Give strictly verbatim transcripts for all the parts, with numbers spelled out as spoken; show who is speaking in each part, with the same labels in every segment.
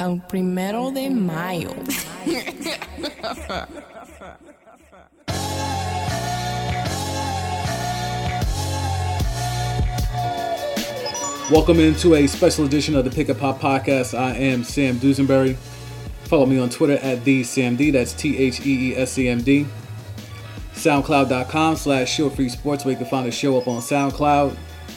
Speaker 1: al primero de mayo.
Speaker 2: Welcome into a special edition of the Pick and Pop Podcast. I am Sam Dusenberry. Follow me on Twitter at the Sam D. That's T H E E S C M D. SoundCloud.com slash Show Free Sports, where you can find the show up on SoundCloud.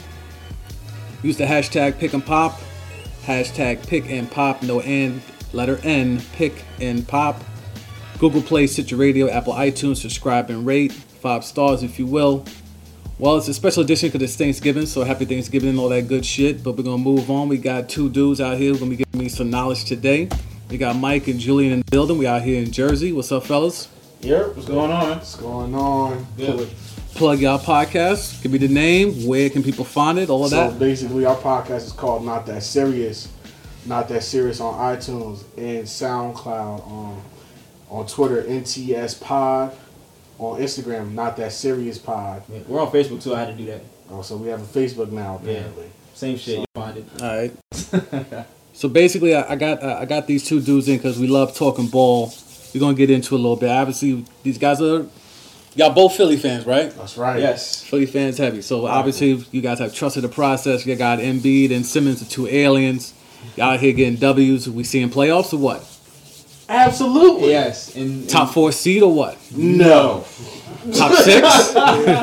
Speaker 2: Use the hashtag Pick and Pop. Hashtag Pick and Pop, no and, letter N, Pick and Pop. Google Play, Stitcher Radio, Apple iTunes, subscribe and rate. Five stars, if you will. Well, it's a special edition because it's Thanksgiving, so happy Thanksgiving and all that good shit. But we're going to move on. We got two dudes out here who are going to be giving me some knowledge today. We got Mike and Julian in the building. We out here in Jersey. What's up, fellas?
Speaker 3: Yep, what's going on?
Speaker 4: What's going on?
Speaker 3: Good.
Speaker 2: Plug y'all podcast. Give me the name. Where can people find it? All of
Speaker 4: so
Speaker 2: that.
Speaker 4: So basically, our podcast is called Not That Serious. Not That Serious on iTunes and SoundCloud. On on Twitter, N T S Pod. On Instagram, Not That Serious Pod.
Speaker 3: Yeah, we're on Facebook too. I had to do that.
Speaker 4: Oh, so we have a Facebook now, apparently.
Speaker 3: Yeah. Same shit.
Speaker 4: So,
Speaker 3: you find it.
Speaker 2: All right. So basically, I, I got uh, I got these two dudes in because we love talking ball. We're gonna get into it a little bit. Obviously, these guys are y'all both Philly fans, right?
Speaker 4: That's right.
Speaker 3: Yes.
Speaker 2: Philly fans heavy. So obviously, you guys have trusted the process. You got Embiid and Simmons, the two aliens. Y'all out here getting W's. We seeing playoffs or what?
Speaker 4: Absolutely.
Speaker 3: Yes. In,
Speaker 2: Top four seed or what?
Speaker 4: No.
Speaker 2: Top six?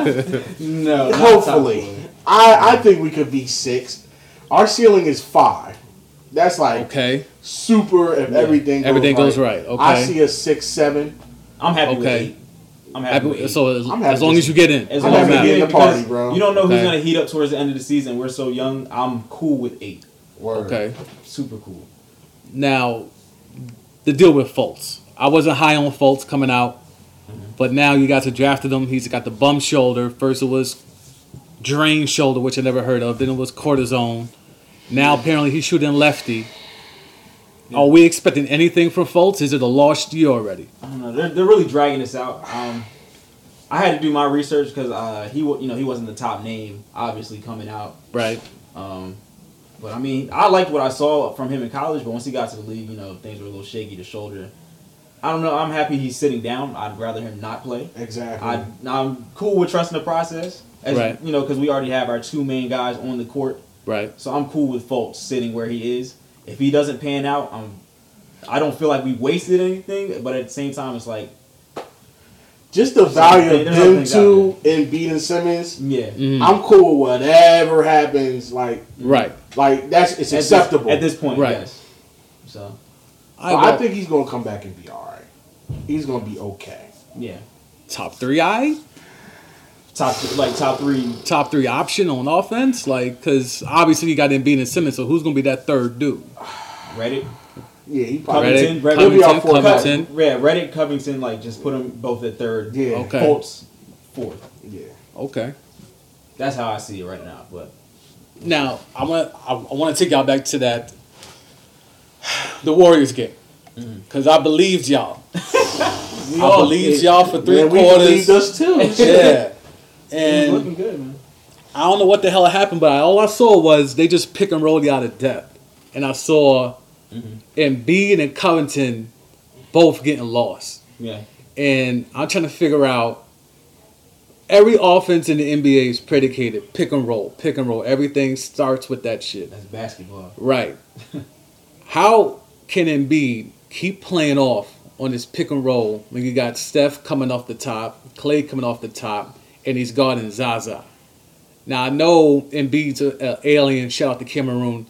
Speaker 3: No.
Speaker 4: Hopefully. I, I think we could be six. Our ceiling is five. That's like
Speaker 2: okay.
Speaker 4: super if
Speaker 3: Yeah.
Speaker 4: everything goes
Speaker 2: Everything
Speaker 4: right.
Speaker 2: goes right. Okay.
Speaker 4: I see a six, seven.
Speaker 3: I'm happy with
Speaker 2: Okay.
Speaker 3: eight. I'm happy with eight.
Speaker 2: So as,
Speaker 4: I'm happy
Speaker 2: as long
Speaker 4: to-
Speaker 2: as you get in.
Speaker 3: As
Speaker 4: I'm
Speaker 3: long as
Speaker 4: happy
Speaker 3: we
Speaker 4: to
Speaker 3: get
Speaker 4: get
Speaker 3: in,
Speaker 4: in the party,
Speaker 3: because
Speaker 4: bro.
Speaker 3: You don't know who's
Speaker 2: Okay.
Speaker 3: gonna heat up towards the end of the season. We're so young. I'm cool with eight.
Speaker 4: Word.
Speaker 2: Okay.
Speaker 3: Super cool.
Speaker 2: Now, the deal with Fultz. I wasn't high on Fultz coming out, but now you guys have drafted him. He's got the bum shoulder. First it was drain shoulder, which I never heard of. Then it was cortisone. Now apparently he's shooting lefty. Are we expecting anything from Fultz? Is it a lost year already?
Speaker 3: I don't know. They're, they're really dragging this out. Um, I had to do my research because uh, he, wa- you know, he wasn't the top name, obviously coming out.
Speaker 2: Right.
Speaker 3: Um, but I mean, I liked what I saw from him in college. But once he got to the league, you know, things were a little shaky. The shoulder. I don't know. I'm happy he's sitting down. I'd rather him not play.
Speaker 4: Exactly.
Speaker 3: I, I'm cool with trusting the process. As,
Speaker 2: Right.
Speaker 3: You know, because we already have our two main guys on the court.
Speaker 2: Right.
Speaker 3: So I'm cool with Fultz sitting where he is. If he doesn't pan out, I'm. I don't feel like we wasted anything. But at the same time, it's like.
Speaker 4: Just the value of
Speaker 3: There's
Speaker 4: them
Speaker 3: nothing
Speaker 4: two and beating Simmons.
Speaker 3: Yeah.
Speaker 2: Mhm.
Speaker 4: I'm cool with whatever happens. Like,
Speaker 2: Right.
Speaker 4: like that's it's
Speaker 3: At this-
Speaker 4: acceptable.
Speaker 3: At this point,
Speaker 2: Right.
Speaker 3: yes. So,
Speaker 4: I, I think he's gonna come back and be all right. He's gonna be okay.
Speaker 3: yeah.
Speaker 2: top three I
Speaker 3: Top, like, top three.
Speaker 2: top three option on offense, like because obviously you got Embiid and Simmons. So who's gonna be that third dude?
Speaker 3: Reddick.
Speaker 4: Yeah, he probably
Speaker 3: Covington.
Speaker 2: Reddick,
Speaker 4: he'll be our
Speaker 2: Covington,
Speaker 4: fourth guy.
Speaker 2: Covington.
Speaker 3: Yeah, Reddick, Covington, like, just put them both at third.
Speaker 4: Yeah.
Speaker 2: Okay.
Speaker 3: Fultz, fourth.
Speaker 4: Yeah.
Speaker 2: Okay.
Speaker 3: That's how I see it right now. But
Speaker 2: Now I want I, I want to take y'all back to that the Warriors game because I believed y'all. I
Speaker 3: all
Speaker 2: believed
Speaker 3: did.
Speaker 2: y'all for three
Speaker 4: Man, we
Speaker 2: quarters.
Speaker 4: believed us too.
Speaker 2: Yeah,
Speaker 3: he's
Speaker 2: and
Speaker 3: looking good, man.
Speaker 2: I don't know what the hell happened, but I, all I saw was they just pick and roll you out of depth, and I saw Embiid and Covington both getting lost,
Speaker 3: Yeah.
Speaker 2: and I'm trying to figure out. Every offense in the N B A is predicated pick and roll, pick and roll. Everything starts with that shit.
Speaker 3: That's basketball.
Speaker 2: Right. How can Embiid keep playing off on this pick and roll when you got Steph coming off the top, Clay coming off the top, and he's guarding Zaza? Now, I know Embiid's an alien. Shout out to Cameroon.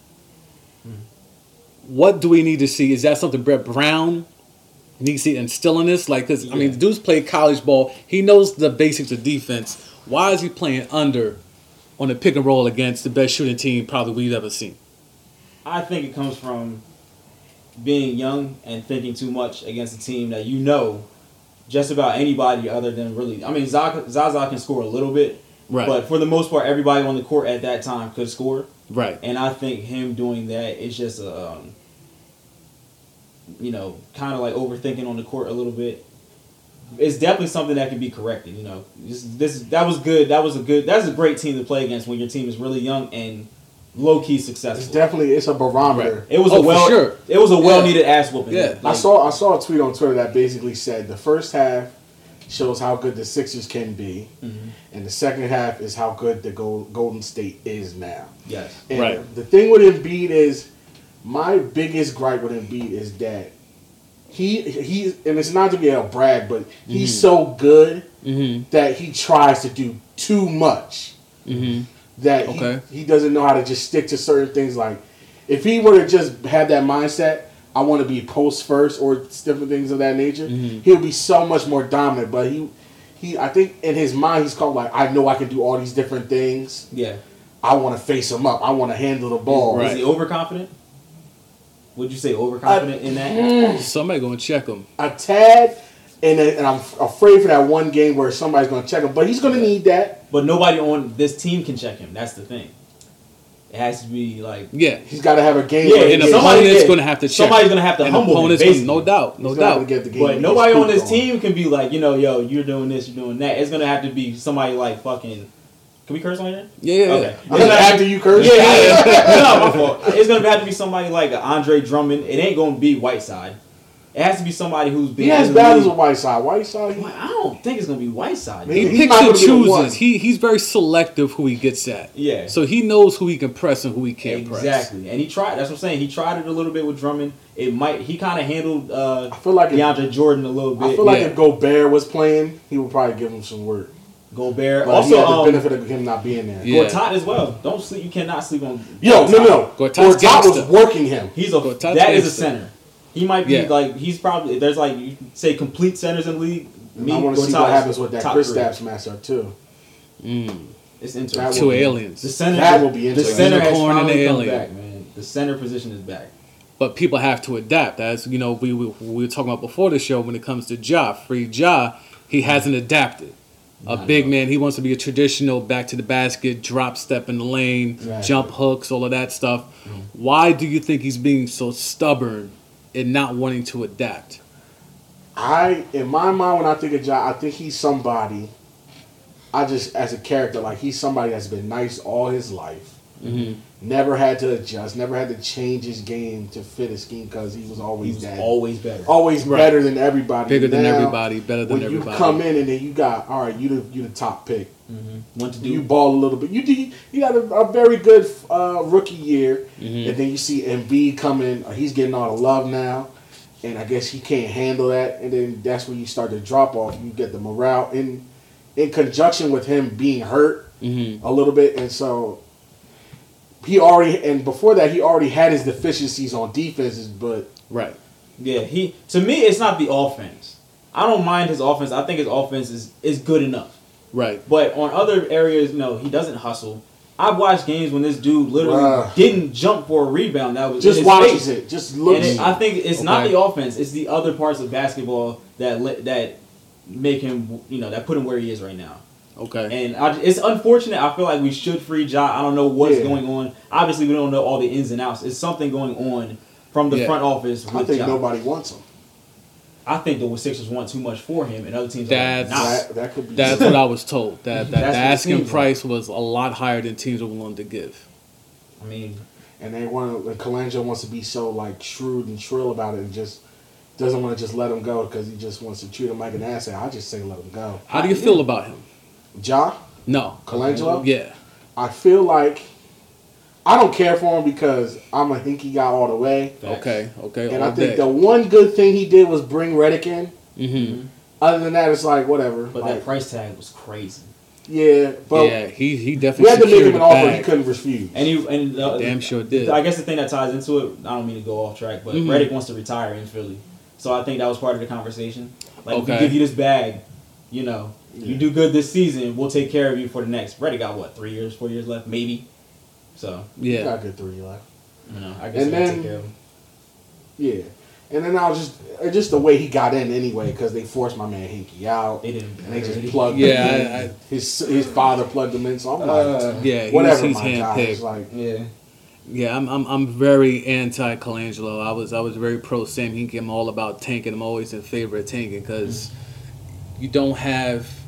Speaker 2: What do we need to see? Is that something Brett Brown needs to instill in this? Like, because, I mean,
Speaker 3: Yeah.
Speaker 2: the dude's played college ball. He knows the basics of defense. Why is he playing under on the pick and roll against the best shooting team probably we've ever seen?
Speaker 3: I think it comes from being young and thinking too much against a team that you know just about anybody other than really. I mean, Zaza, Zaza can score a little bit,
Speaker 2: Right.
Speaker 3: but for the most part, everybody on the court at that time could score.
Speaker 2: Right.
Speaker 3: And I think him doing that is just a, um, you know, kind of like overthinking on the court a little bit. It's definitely something that can be corrected. You know, this, this that was good. That was a good. That's a great team to play against when your team is really young and low key successful.
Speaker 4: It's definitely it's a barometer.
Speaker 2: Right.
Speaker 3: It was
Speaker 2: Oh,
Speaker 3: a well,
Speaker 2: for sure.
Speaker 3: it was a well needed ass whooping.
Speaker 2: Yeah.
Speaker 4: I saw I saw a tweet on Twitter that basically said the first half shows how good the Sixers can be,
Speaker 3: Mm-hmm.
Speaker 4: and the second half is how good the Gold, Golden State is now.
Speaker 3: Yes.
Speaker 4: And
Speaker 2: Right.
Speaker 4: the thing with Embiid is, my biggest gripe with Embiid is that he he and it's not to be a brag, but he's so good
Speaker 2: Mm-hmm.
Speaker 4: that he tries to do too much.
Speaker 2: Mm-hmm.
Speaker 4: That
Speaker 2: Okay.
Speaker 4: he, he doesn't know how to just stick to certain things. Like if he were to just have that mindset, I want to be post first or different things of that nature,
Speaker 2: Mhm.
Speaker 4: he'll be so much more dominant. But he he I think in his mind he's called like, I know I can do all these different things.
Speaker 3: Yeah.
Speaker 4: I want to face him up. I want to handle the ball.
Speaker 2: Right.
Speaker 3: Is he overconfident? Would you say overconfident in that?
Speaker 2: Somebody gonna check him.
Speaker 4: A tad, and and I'm afraid for that one game where somebody's going to check him. But he's going to need that.
Speaker 3: But nobody on this team can check him. That's the thing. It has to be like
Speaker 2: Yeah.
Speaker 4: He's got to have a game.
Speaker 3: Yeah,
Speaker 4: where he
Speaker 2: And
Speaker 3: if
Speaker 4: gets-
Speaker 3: somebody-
Speaker 2: opponent's
Speaker 3: yeah,
Speaker 2: gonna have to check.
Speaker 3: somebody's gonna have to
Speaker 2: and
Speaker 3: humble him,
Speaker 2: opponent's gonna-
Speaker 3: basically.
Speaker 2: no doubt, no
Speaker 4: he's gonna have
Speaker 2: doubt.
Speaker 4: to get the game
Speaker 3: But
Speaker 4: he
Speaker 3: nobody
Speaker 4: gets
Speaker 3: on this
Speaker 4: pooped on.
Speaker 3: team can be like, you know, yo, you're doing this, you're doing that. It's gonna have to be somebody like fucking. Can we curse on here?
Speaker 2: Yeah, yeah,
Speaker 3: Okay.
Speaker 2: yeah.
Speaker 3: It's gonna have
Speaker 4: After
Speaker 3: to-
Speaker 4: you curse,
Speaker 3: Yeah, yeah, yeah. No, my fault. It's gonna have to be somebody like Andre Drummond. It ain't gonna be Whiteside. It has to be somebody who's been.
Speaker 4: he has
Speaker 3: in the
Speaker 4: battles
Speaker 3: league.
Speaker 4: with Whiteside. Whiteside, he-
Speaker 3: Well, I don't think it's gonna be Whiteside.
Speaker 4: He-
Speaker 2: He
Speaker 4: he's
Speaker 2: picks
Speaker 4: not
Speaker 2: and
Speaker 4: gonna be the one.
Speaker 2: chooses. He he's very selective who he gets at.
Speaker 3: Yeah.
Speaker 2: So he knows who he can press and who he can't press.
Speaker 3: Exactly, and he tried. That's what I'm saying. He tried it a little bit with Drummond. It might. He kind of handled uh,
Speaker 4: I feel like if,
Speaker 3: DeAndre Jordan a little bit.
Speaker 4: I feel like
Speaker 2: yeah.
Speaker 4: if Gobert was playing, he would probably give him some work.
Speaker 3: Gobert.
Speaker 4: But
Speaker 3: Also,
Speaker 4: he had the
Speaker 3: um,
Speaker 4: benefit of him not being there.
Speaker 2: Yeah.
Speaker 3: Gortat as well. Don't sleep. You cannot sleep on.
Speaker 4: Yo, no,
Speaker 3: Gortat.
Speaker 4: no.
Speaker 2: Gortat's
Speaker 4: Gortat was
Speaker 2: gangster.
Speaker 4: working him.
Speaker 3: He's a
Speaker 2: Gortat's
Speaker 3: that is a
Speaker 2: gangster.
Speaker 3: center. He might be
Speaker 2: Yeah.
Speaker 3: like he's probably there's like you say complete centers in the league.
Speaker 4: And I want to see
Speaker 3: Gortat
Speaker 4: what
Speaker 3: is
Speaker 4: happens with that
Speaker 3: top
Speaker 4: Chris
Speaker 3: three.
Speaker 4: Stapps matchup too.
Speaker 2: Mm.
Speaker 3: It's
Speaker 4: That
Speaker 3: interesting.
Speaker 4: will
Speaker 2: Two
Speaker 4: be-
Speaker 2: aliens.
Speaker 3: The center.
Speaker 4: That will be
Speaker 3: The
Speaker 4: interesting.
Speaker 3: center has
Speaker 2: Unicorn and
Speaker 3: finally
Speaker 2: the
Speaker 3: come
Speaker 2: alien.
Speaker 3: back, man. The center position is back.
Speaker 2: But people have to adapt. As you know, we, we we were talking about before the show when it comes to Ja, free Ja, he hasn't adapted. A
Speaker 3: Not
Speaker 2: big
Speaker 3: enough.
Speaker 2: man, he wants to be a traditional back to the basket, drop step in the lane,
Speaker 4: Exactly.
Speaker 2: jump hooks, all of that stuff. Why do you think he's being so stubborn and not wanting to adapt?
Speaker 4: I, in my mind, when I think of Ja, I think he's somebody. I just, as a character, like he's somebody that's been nice all his life.
Speaker 2: Mm-hmm.
Speaker 4: Never had to adjust. Never had to change his game to fit a scheme because he was
Speaker 3: He
Speaker 4: always
Speaker 3: was
Speaker 4: that.
Speaker 3: always better.
Speaker 4: always
Speaker 2: Right.
Speaker 4: better than everybody.
Speaker 2: Bigger than
Speaker 4: Now,
Speaker 2: everybody, better than
Speaker 4: when
Speaker 2: everybody.
Speaker 4: you come in and then you got, all right, you the you the top pick.
Speaker 3: Mm-hmm. Want to do
Speaker 4: You ball a little bit. You do. You got a, a very good uh, rookie year,
Speaker 2: Mhm.
Speaker 4: and then you see Embiid coming. Uh, he's getting all the love now, and I guess he can't handle that. And then that's when you start to drop off. You get the morale in in conjunction with him being hurt
Speaker 2: Mm-hmm.
Speaker 4: a little bit, and so he already and before that he already had his deficiencies on defenses, but
Speaker 2: Right.
Speaker 3: Yeah, he to me it's not the offense. I don't mind his offense. I think his offense is, is good enough.
Speaker 2: Right.
Speaker 3: But on other areas, no, he doesn't hustle. I've watched games when this dude literally
Speaker 4: Bruh.
Speaker 3: didn't jump for a rebound. That was in
Speaker 4: just
Speaker 3: his
Speaker 4: watches
Speaker 3: face.
Speaker 4: it. Just looks.
Speaker 3: And it, I think it's not
Speaker 2: Okay.
Speaker 3: the offense; it's the other parts of basketball that li- that make him, you know, that put him where he is right now.
Speaker 2: Okay.
Speaker 3: And I, it's unfortunate. I feel like we should free Ja. I don't know what's
Speaker 4: Yeah.
Speaker 3: going on. Obviously, we don't know all the ins and outs. It's something going on from the
Speaker 2: Yeah.
Speaker 3: front office
Speaker 4: I
Speaker 3: with
Speaker 4: think
Speaker 3: Ja.
Speaker 4: nobody wants him.
Speaker 3: I think the Sixers want too much for him, and other teams
Speaker 2: That's-
Speaker 3: are like, nah.
Speaker 4: That, that could be.
Speaker 2: That's what I was told. That, that the
Speaker 3: That's what it
Speaker 2: asking
Speaker 3: seems like.
Speaker 2: price was a lot higher than teams were willing to give.
Speaker 3: I mean,
Speaker 4: And they want to, Colangelo wants to be so like shrewd and shrill about it, and just doesn't want to just let him go because he just wants to treat him like an asset. I just say let him go.
Speaker 2: How do you feel about him?
Speaker 4: Ja,
Speaker 2: No.
Speaker 4: Colangelo,
Speaker 2: Yeah.
Speaker 4: I feel like I don't care for him because I'm a Hinkie guy all the way.
Speaker 3: facts.
Speaker 2: Okay. Okay.
Speaker 4: And
Speaker 2: all
Speaker 4: I think
Speaker 2: day.
Speaker 4: the one good thing he did was bring Redick in.
Speaker 2: Mm-hmm.
Speaker 4: Other than that, it's like whatever.
Speaker 3: But
Speaker 4: Like,
Speaker 3: that price tag was crazy.
Speaker 4: yeah, but
Speaker 2: yeah, he he
Speaker 4: we
Speaker 2: definitely
Speaker 4: had to make
Speaker 2: secured
Speaker 4: him an
Speaker 2: the
Speaker 4: offer he
Speaker 2: bag.
Speaker 4: couldn't refuse.
Speaker 3: And he and uh,
Speaker 2: Damn sure did.
Speaker 3: I guess the thing that ties into it, I don't mean to go off track, but
Speaker 2: Mhm.
Speaker 3: Redick wants to retire in Philly, so I think that was part of the conversation. Like, if we
Speaker 2: Okay.
Speaker 3: give you this bag, you know, you
Speaker 4: Yeah.
Speaker 3: do good this season, we'll take care of you for the next. Redick got what, three years, four years left, maybe. So
Speaker 4: He
Speaker 2: Yeah.
Speaker 4: got a good three left.
Speaker 3: you know, I guess
Speaker 4: And
Speaker 3: we'll
Speaker 4: then-
Speaker 3: take care of him.
Speaker 4: Yeah, and then I was just uh, just the way he got in anyway because they forced my man Hinkie out.
Speaker 3: They didn't.
Speaker 4: And they just
Speaker 3: already.
Speaker 4: plugged
Speaker 2: Yeah,
Speaker 4: him in.
Speaker 2: I- I-
Speaker 4: his his father plugged him in, so I'm like,
Speaker 3: Uh,
Speaker 2: Yeah. He
Speaker 4: whatever,
Speaker 2: was, he's
Speaker 4: my guy. It's
Speaker 2: handpicked.
Speaker 4: like,
Speaker 3: Yeah.
Speaker 2: Yeah, I'm I'm I'm very anti Colangelo. I was I was very pro Sam Hinkie. I'm all about tanking. I'm always in favor of tanking because you don't have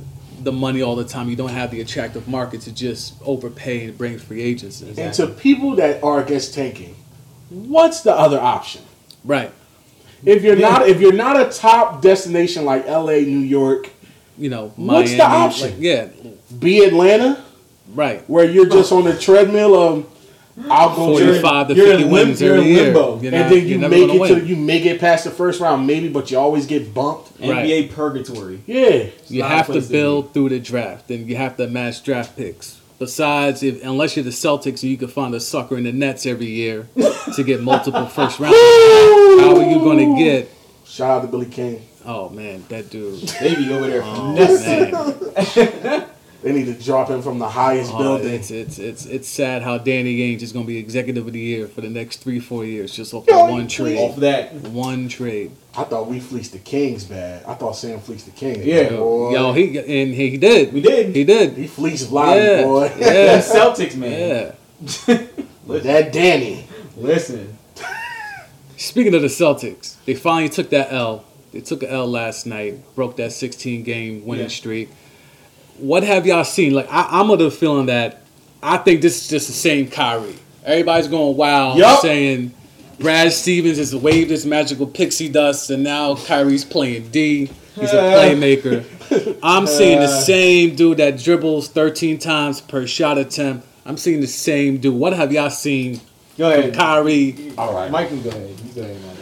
Speaker 2: the money all the time. You don't have the attractive market to just overpay and bring free agents. in.
Speaker 4: And to people that are against tanking, what's the other option?
Speaker 2: Right.
Speaker 4: If you're not if you're not a top destination like L A, New York,
Speaker 2: You know,
Speaker 4: What's
Speaker 2: Miami.
Speaker 4: the option?
Speaker 2: Like, yeah.
Speaker 4: be Atlanta,
Speaker 2: Right.
Speaker 4: where you're just on the treadmill of I'll go to
Speaker 2: forty-five to
Speaker 3: you're in
Speaker 2: fifty
Speaker 3: lim-
Speaker 2: wins
Speaker 3: you're
Speaker 2: every
Speaker 3: in
Speaker 2: year.
Speaker 3: limbo.
Speaker 2: You're
Speaker 4: and
Speaker 2: not-
Speaker 4: then you
Speaker 2: you're never
Speaker 4: make
Speaker 2: gonna
Speaker 4: it to
Speaker 2: win.
Speaker 4: you may get past the first round, maybe, but you always get bumped.
Speaker 2: Right.
Speaker 3: N B A purgatory.
Speaker 4: Yeah.
Speaker 2: You
Speaker 3: not a
Speaker 2: have to
Speaker 3: place to
Speaker 2: build through the draft, and you have to match draft picks. Besides, if unless you're the Celtics, and you can find a sucker in the Nets every year to get multiple first round. How are you going to get?
Speaker 4: Shout out to Billy King.
Speaker 2: Oh man, that dude.
Speaker 3: They be over there
Speaker 2: Oh,
Speaker 3: finessing.
Speaker 2: man.
Speaker 4: They need to drop him from the highest
Speaker 2: Oh,
Speaker 4: building.
Speaker 2: it's it's it's it's sad how Danny Ainge is going to be executive of the year for the next three four years just off
Speaker 4: Yo,
Speaker 2: that
Speaker 4: he
Speaker 2: one
Speaker 3: Off
Speaker 2: trade.
Speaker 3: that.
Speaker 2: One trade.
Speaker 4: I thought we fleeced the Kings bad. I thought Sam fleeced the Kings.
Speaker 3: Yeah.
Speaker 4: boy.
Speaker 2: Yo, he and he, he did.
Speaker 3: We did.
Speaker 2: He did.
Speaker 4: he fleeced Lottie,
Speaker 2: Yeah.
Speaker 4: boy.
Speaker 3: Them
Speaker 2: Yeah.
Speaker 3: Celtics, man.
Speaker 2: Yeah.
Speaker 4: But that Danny.
Speaker 3: Listen.
Speaker 2: Speaking of the Celtics, they finally took that L. They took an L last night, broke that sixteen game winning
Speaker 3: Yeah.
Speaker 2: streak. What have y'all seen? Like, I, I'm of the feeling that I think this is just the same Kyrie. Everybody's going wild,
Speaker 3: Yup.
Speaker 2: saying Brad Stevens has waved his magical pixie dust, and now Kyrie's playing D. He's a playmaker. I'm seeing the same dude that dribbles thirteen times per shot attempt. I'm seeing the same dude. What have y'all seen
Speaker 3: Go
Speaker 2: from
Speaker 3: ahead.
Speaker 2: Kyrie?
Speaker 4: All right.
Speaker 3: Mike can go ahead. You go ahead, Mike.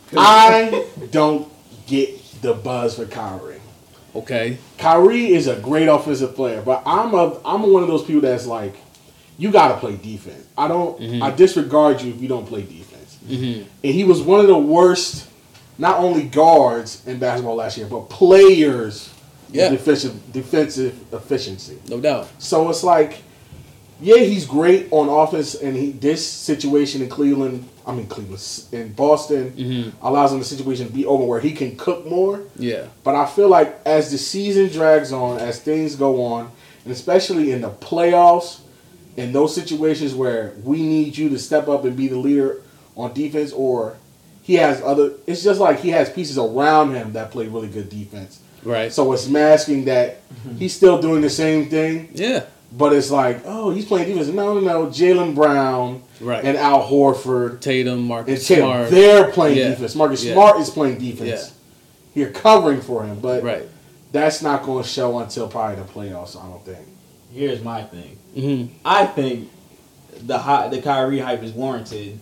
Speaker 4: I don't get the buzz for Kyrie.
Speaker 2: Okay.
Speaker 4: Kyrie is a great offensive player, but I'm a I'm one of those people that's like, you gotta play defense. I don't
Speaker 2: Mm-hmm.
Speaker 4: I disregard you if you don't play defense.
Speaker 2: Mm-hmm.
Speaker 4: And he was one of the worst, not only guards in basketball last year, but players
Speaker 2: Yeah.
Speaker 4: with defensive defensive efficiency.
Speaker 2: No doubt.
Speaker 4: So it's like, yeah, he's great on offense, and he this situation in Cleveland, I mean Cleveland, in Boston,
Speaker 2: Mm-hmm.
Speaker 4: allows him the situation to be over where he can cook more.
Speaker 2: Yeah.
Speaker 4: But I feel like as the season drags on, as things go on, and especially in the playoffs, in those situations where we need you to step up and be the leader on defense, or he has other, it's just like he has pieces around him that play really good defense.
Speaker 2: Right.
Speaker 4: So it's masking that he's still doing the same thing,
Speaker 2: Yeah.
Speaker 4: but it's like, oh, he's playing defense. No, no, no. Jaylen Brown
Speaker 2: Right.
Speaker 4: and Al Horford
Speaker 2: Tatum,
Speaker 4: and
Speaker 2: Marcus
Speaker 4: Tatum,
Speaker 2: Smart.
Speaker 4: they're playing
Speaker 2: Yeah.
Speaker 4: defense. Marcus
Speaker 2: Yeah.
Speaker 4: Smart is playing defense. You're covering for him, but
Speaker 2: Right.
Speaker 4: that's not going to show until probably the playoffs, I don't think.
Speaker 3: Here's my thing.
Speaker 2: Mm-hmm.
Speaker 3: I think the hi- the Kyrie hype is warranted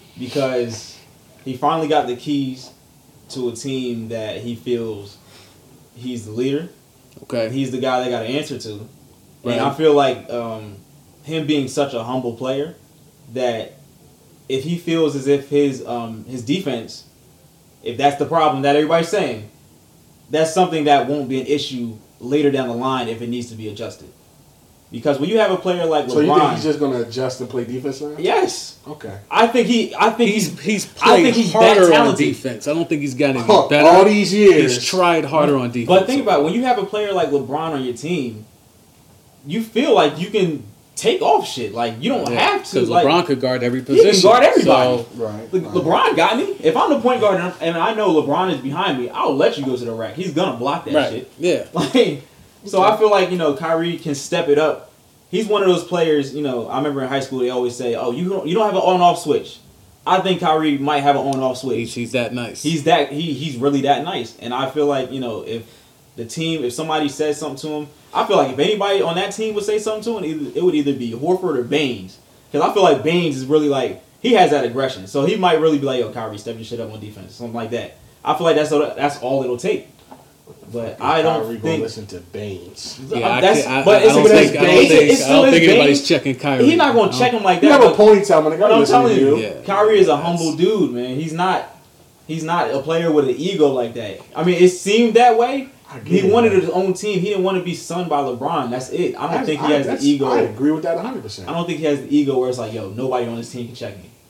Speaker 3: because he finally got the keys to a team that he feels he's the leader.
Speaker 2: Okay.
Speaker 3: He's the guy they got to answer to.
Speaker 2: Right.
Speaker 3: And I feel like um, him being such a humble player that if he feels as if his um, his defense, if that's the problem that everybody's saying, that's something that won't be an issue later down the line if it needs to be adjusted. Because when you have a player like
Speaker 4: So you think
Speaker 3: LeBron,
Speaker 4: he's just going to adjust and play defense now?
Speaker 3: yes,
Speaker 4: Okay.
Speaker 3: I think he, I think
Speaker 2: He's
Speaker 3: he's,
Speaker 2: he's
Speaker 3: I
Speaker 2: played
Speaker 3: think he's that
Speaker 2: harder on
Speaker 3: talented.
Speaker 2: defense. I don't think he's gotten any
Speaker 4: Huh,
Speaker 2: better.
Speaker 4: all these years.
Speaker 2: He's tried harder on defense.
Speaker 3: But think about it, when you have a player like LeBron on your team, you feel like you can take off shit. Like you don't have to.
Speaker 2: because
Speaker 3: Like,
Speaker 2: LeBron could guard every
Speaker 3: he
Speaker 2: position.
Speaker 3: can guard everybody.
Speaker 2: So,
Speaker 4: Right.
Speaker 3: Le-
Speaker 4: right.
Speaker 3: LeBron got me. If I'm the point guard and and I know LeBron is behind me, I'll let you go to the rack. He's gonna block that
Speaker 2: right.
Speaker 3: shit.
Speaker 2: Yeah.
Speaker 3: Like, so I feel like you know Kyrie can step it up. He's one of those players. You know, I remember in high school they always say, "Oh, you don't, you don't have an on-off switch." I think Kyrie might have an on-off switch.
Speaker 2: He's, he's that nice.
Speaker 3: He's that he he's really that nice, and I feel like you know if the team, if somebody says something to him, I feel like if anybody on that team would say something to him, either, it would either be Horford or Baines, because I feel like Baines is really like he has that aggression, so he might really be like, "Yo, Kyrie, step your shit up on defense," something like that. I feel like that's all, that's all it'll take. But I don't
Speaker 4: Kyrie gonna
Speaker 3: think
Speaker 4: listen to Baines.
Speaker 2: yeah, I,
Speaker 3: that's-
Speaker 2: can't- I,
Speaker 3: but
Speaker 2: I,
Speaker 3: it's-
Speaker 2: don't
Speaker 3: but
Speaker 2: think,
Speaker 3: it's
Speaker 2: I don't
Speaker 3: Baines.
Speaker 2: think,
Speaker 3: It's
Speaker 2: I don't
Speaker 3: still
Speaker 2: think
Speaker 3: his
Speaker 2: anybody's
Speaker 3: Baines.
Speaker 2: checking Kyrie.
Speaker 3: he's not gonna
Speaker 2: I
Speaker 3: check
Speaker 2: don't-
Speaker 3: him like
Speaker 4: You
Speaker 3: that.
Speaker 4: have a
Speaker 3: but-
Speaker 4: ponytail, man. I
Speaker 3: But
Speaker 4: gotta
Speaker 3: I'm
Speaker 4: listen to
Speaker 3: telling
Speaker 4: you.
Speaker 3: you,
Speaker 2: Yeah.
Speaker 3: Kyrie is a humble dude, man. He's not, he's not a player with an ego like that. I mean, it seemed that way.
Speaker 4: I get
Speaker 3: He
Speaker 4: it,
Speaker 3: wanted
Speaker 4: man.
Speaker 3: his own team. He didn't want to be sunned by LeBron. That's it. I don't
Speaker 4: I-
Speaker 3: think he
Speaker 4: I-
Speaker 3: has the
Speaker 4: that's-
Speaker 3: ego.
Speaker 4: I
Speaker 3: I
Speaker 4: agree with that one hundred percent.
Speaker 3: don't think he has the ego where it's like, yo, nobody on this team can check me.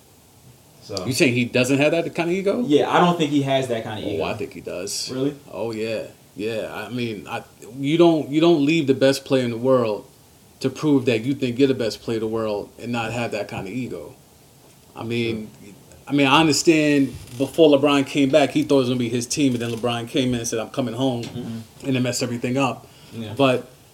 Speaker 3: So
Speaker 2: You saying he doesn't have that kind of ego?
Speaker 3: yeah, I don't think he has that kind of ego.
Speaker 2: Oh, I think he does.
Speaker 3: Really?
Speaker 2: Oh yeah, yeah. I mean, I, you don't you don't leave the best player in the world to prove that you think you're the best player in the world and not have that kind of ego. I mean, I mean, I understand. Before LeBron came back, he thought it was gonna be his team, and then LeBron came in and said, "I'm coming home," and it messed everything up.
Speaker 3: Yeah.
Speaker 2: But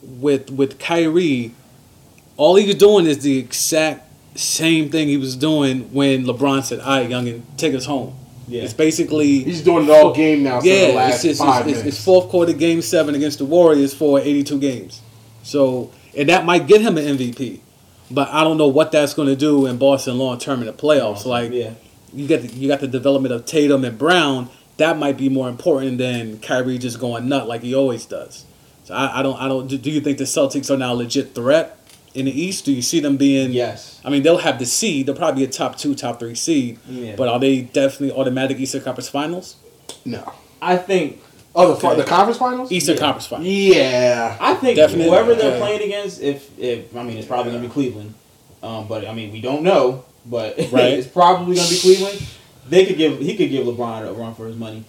Speaker 2: with with Kyrie, all he's doing is the exact same thing he was doing when LeBron said, "All right, youngin, take us home."
Speaker 3: Yeah.
Speaker 2: It's basically
Speaker 4: He's doing it all game now. For
Speaker 2: yeah.
Speaker 4: the last
Speaker 2: it's, it's,
Speaker 4: five
Speaker 2: it's,
Speaker 4: minutes.
Speaker 2: it's fourth quarter game seven against the Warriors for eighty-two games. So and that might get him an M V P, but I don't know what that's going to do in Boston long term in the playoffs. Like
Speaker 3: Yeah.
Speaker 2: you got the, you got the development of Tatum and Brown. That might be more important than Kyrie just going nut like he always does. So I, I don't I don't. Do, do you think the Celtics are now a legit threat in the East? Do you see them being?
Speaker 3: Yes.
Speaker 2: I mean, they'll have the seed. They'll probably be a top two, top three seed.
Speaker 3: Yeah.
Speaker 2: But are they definitely automatic Eastern Conference Finals?
Speaker 4: No.
Speaker 3: I think.
Speaker 4: Oh, the, fi-
Speaker 3: Okay.
Speaker 4: the conference finals?
Speaker 2: Eastern
Speaker 3: Yeah.
Speaker 2: Conference Finals.
Speaker 4: Yeah.
Speaker 3: I think
Speaker 2: Definitely.
Speaker 3: whoever they're
Speaker 2: Yeah.
Speaker 3: playing against, if if I mean, it's probably gonna be Cleveland. Um, but I mean, we don't know. But
Speaker 2: Right.
Speaker 3: it's probably gonna be Cleveland. They could give he could give LeBron a run for his money.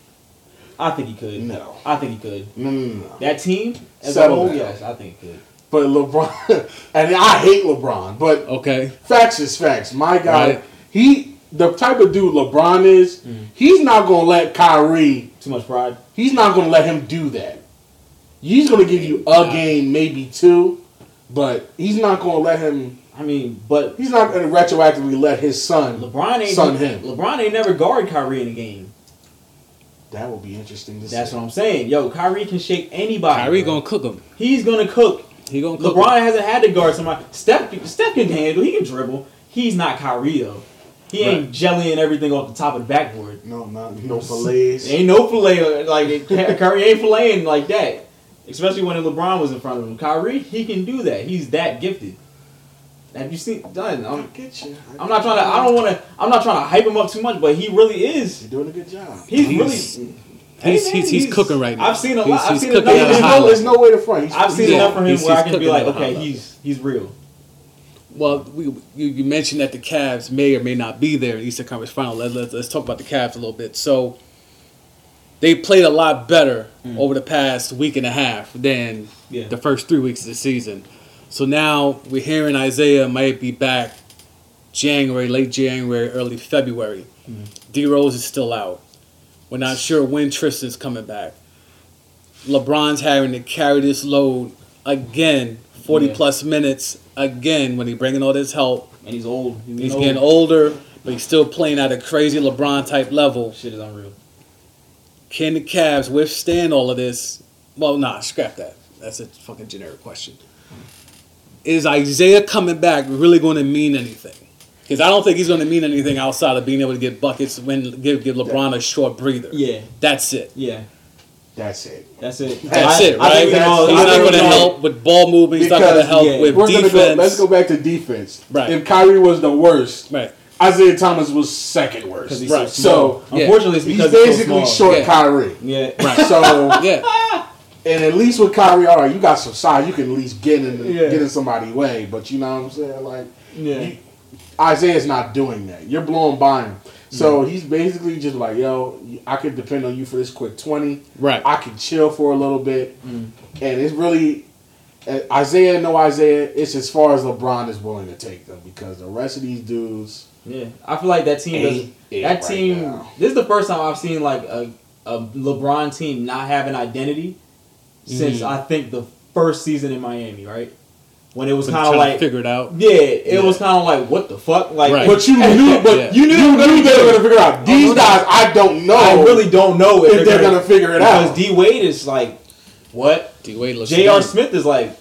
Speaker 3: I think he could.
Speaker 4: No.
Speaker 3: I think he could.
Speaker 4: No, no, no.
Speaker 3: That team as a
Speaker 4: Settle
Speaker 3: whole,
Speaker 4: down.
Speaker 3: yes, I think he could.
Speaker 4: But LeBron, and I hate LeBron, but
Speaker 2: Okay.
Speaker 4: facts is facts. My guy,
Speaker 2: Right.
Speaker 4: he, the type of dude LeBron is, he's not going to let Kyrie,
Speaker 3: Too much pride.
Speaker 4: he's not going to let him do that. He's going to give you a game, maybe two, but he's not going to let him,
Speaker 3: I mean, but
Speaker 4: he's not going to retroactively let his son,
Speaker 3: LeBron ain't
Speaker 4: son him.
Speaker 3: LeBron ain't never guard Kyrie in a game.
Speaker 4: That will be interesting to see.
Speaker 3: That's what I'm saying. Yo, Kyrie can shake anybody.
Speaker 2: Kyrie
Speaker 3: bro.
Speaker 2: gonna cook him.
Speaker 3: He's gonna cook.
Speaker 2: He gonna cook
Speaker 3: LeBron
Speaker 2: 'em.
Speaker 3: hasn't had to guard somebody. Steph, Steph can handle. He can dribble. He's not Kyrie though. He ain't
Speaker 2: Right.
Speaker 3: jellying everything off the top of the backboard.
Speaker 4: No, not, no fillets.
Speaker 3: Ain't no fillet like Kyrie ain't filleting like that. Especially when LeBron was in front of him. Kyrie, he can do that. He's that gifted. Have you seen? Done.
Speaker 4: I
Speaker 3: I'm,
Speaker 4: get you. I
Speaker 3: I'm
Speaker 4: get
Speaker 3: not trying to.
Speaker 4: you.
Speaker 3: I don't want to. I'm not trying to hype him up too much, but he really is.
Speaker 4: You're doing a good job.
Speaker 3: He's,
Speaker 2: He's-
Speaker 3: really.
Speaker 2: He's,
Speaker 3: Hey, man,
Speaker 2: he's, he's cooking right now.
Speaker 3: I've seen a
Speaker 2: He's-
Speaker 3: lot. I've
Speaker 2: he's
Speaker 3: seen
Speaker 2: cooking
Speaker 3: enough.
Speaker 2: at a
Speaker 4: There's
Speaker 2: high
Speaker 4: no,
Speaker 2: level.
Speaker 4: there's no way to front. He's,
Speaker 3: I've seen
Speaker 4: he's-
Speaker 3: enough from him
Speaker 2: He's-
Speaker 3: where I
Speaker 2: he's
Speaker 3: can be
Speaker 2: cooking
Speaker 3: like,
Speaker 2: at a high
Speaker 3: okay,
Speaker 2: level.
Speaker 3: he's he's real.
Speaker 2: Well, we, you, you mentioned that the Cavs may or may not be there in Eastern Conference Final. Let, let, let's talk about the Cavs a little bit. So they played a lot better over the past week and a half than
Speaker 3: Yeah.
Speaker 2: the first three weeks of the season. So now we're hearing Isaiah might be back January, late January, early February. D Rose is still out. We're not sure when Tristan's coming back. LeBron's having to carry this load again, forty
Speaker 3: Yeah.
Speaker 2: plus minutes again when he's bringing all this help.
Speaker 3: And he's old.
Speaker 2: He's
Speaker 3: old.
Speaker 2: getting older, but he's still playing at a crazy LeBron type level.
Speaker 3: Shit is unreal.
Speaker 2: Can the Cavs withstand all of this? Well, nah, scrap that. That's a fucking generic question. Is Isaiah coming back really going to mean anything? Because I don't think he's going to mean anything outside of being able to get buckets when give give LeBron a short breather.
Speaker 3: Yeah.
Speaker 2: That's it.
Speaker 3: Yeah.
Speaker 4: That's it.
Speaker 3: That's it.
Speaker 2: That's
Speaker 3: I-
Speaker 2: it,
Speaker 3: I
Speaker 2: right?
Speaker 3: think we can all-
Speaker 2: He's
Speaker 3: I
Speaker 2: not
Speaker 3: think
Speaker 2: going
Speaker 3: we
Speaker 2: to
Speaker 3: can all-
Speaker 2: help with ball movement. He's not going to
Speaker 4: Because,
Speaker 2: help
Speaker 3: yeah,
Speaker 2: with
Speaker 4: We're
Speaker 2: defense.
Speaker 4: gonna go. Let's go back to defense.
Speaker 2: Right.
Speaker 4: If Kyrie was the worst,
Speaker 2: Right.
Speaker 4: Isaiah Thomas was second worst.
Speaker 3: Because he's
Speaker 2: Right.
Speaker 3: so small.
Speaker 4: So,
Speaker 2: yeah.
Speaker 3: Unfortunately, it's
Speaker 4: he's
Speaker 3: because
Speaker 4: basically
Speaker 3: he's so small.
Speaker 4: short
Speaker 2: Yeah.
Speaker 4: Kyrie.
Speaker 3: Yeah.
Speaker 2: Right.
Speaker 4: So,
Speaker 2: Yeah.
Speaker 4: and at least with Kyrie, all right, you got some size. You can at least get in,
Speaker 3: Yeah.
Speaker 4: get in somebody's way. But you know what I'm saying? Like,
Speaker 3: Yeah.
Speaker 4: you- Isaiah's not doing that. You're blowing by him. So he's basically just like, yo, I could depend on you for this quick twenty.
Speaker 2: Right.
Speaker 4: I can chill for a little bit. And it's really, uh, Isaiah, no Isaiah, it's as far as LeBron is willing to take them because the rest of these dudes,
Speaker 3: Yeah. I feel like that team does
Speaker 4: Ain't it
Speaker 3: that
Speaker 4: right
Speaker 3: team
Speaker 4: now.
Speaker 3: this is the first time I've seen like a, a LeBron team not have an identity since
Speaker 2: Mhm.
Speaker 3: I think the first season in Miami, right? When it was
Speaker 2: But
Speaker 3: kind of
Speaker 2: trying to
Speaker 3: like
Speaker 2: figure it out.
Speaker 3: yeah, it
Speaker 2: Yeah.
Speaker 3: was kind of like what the fuck, like.
Speaker 2: Right.
Speaker 4: but you knew, but
Speaker 2: Yeah.
Speaker 4: you knew, you knew they were gonna figure it out. These
Speaker 3: no
Speaker 4: guys, I don't know.
Speaker 3: I really don't know if,
Speaker 4: if they're gonna figure it
Speaker 3: because
Speaker 4: out.
Speaker 3: D Wade is like what,
Speaker 2: D Wade looks
Speaker 3: J R
Speaker 2: good.
Speaker 3: Smith is like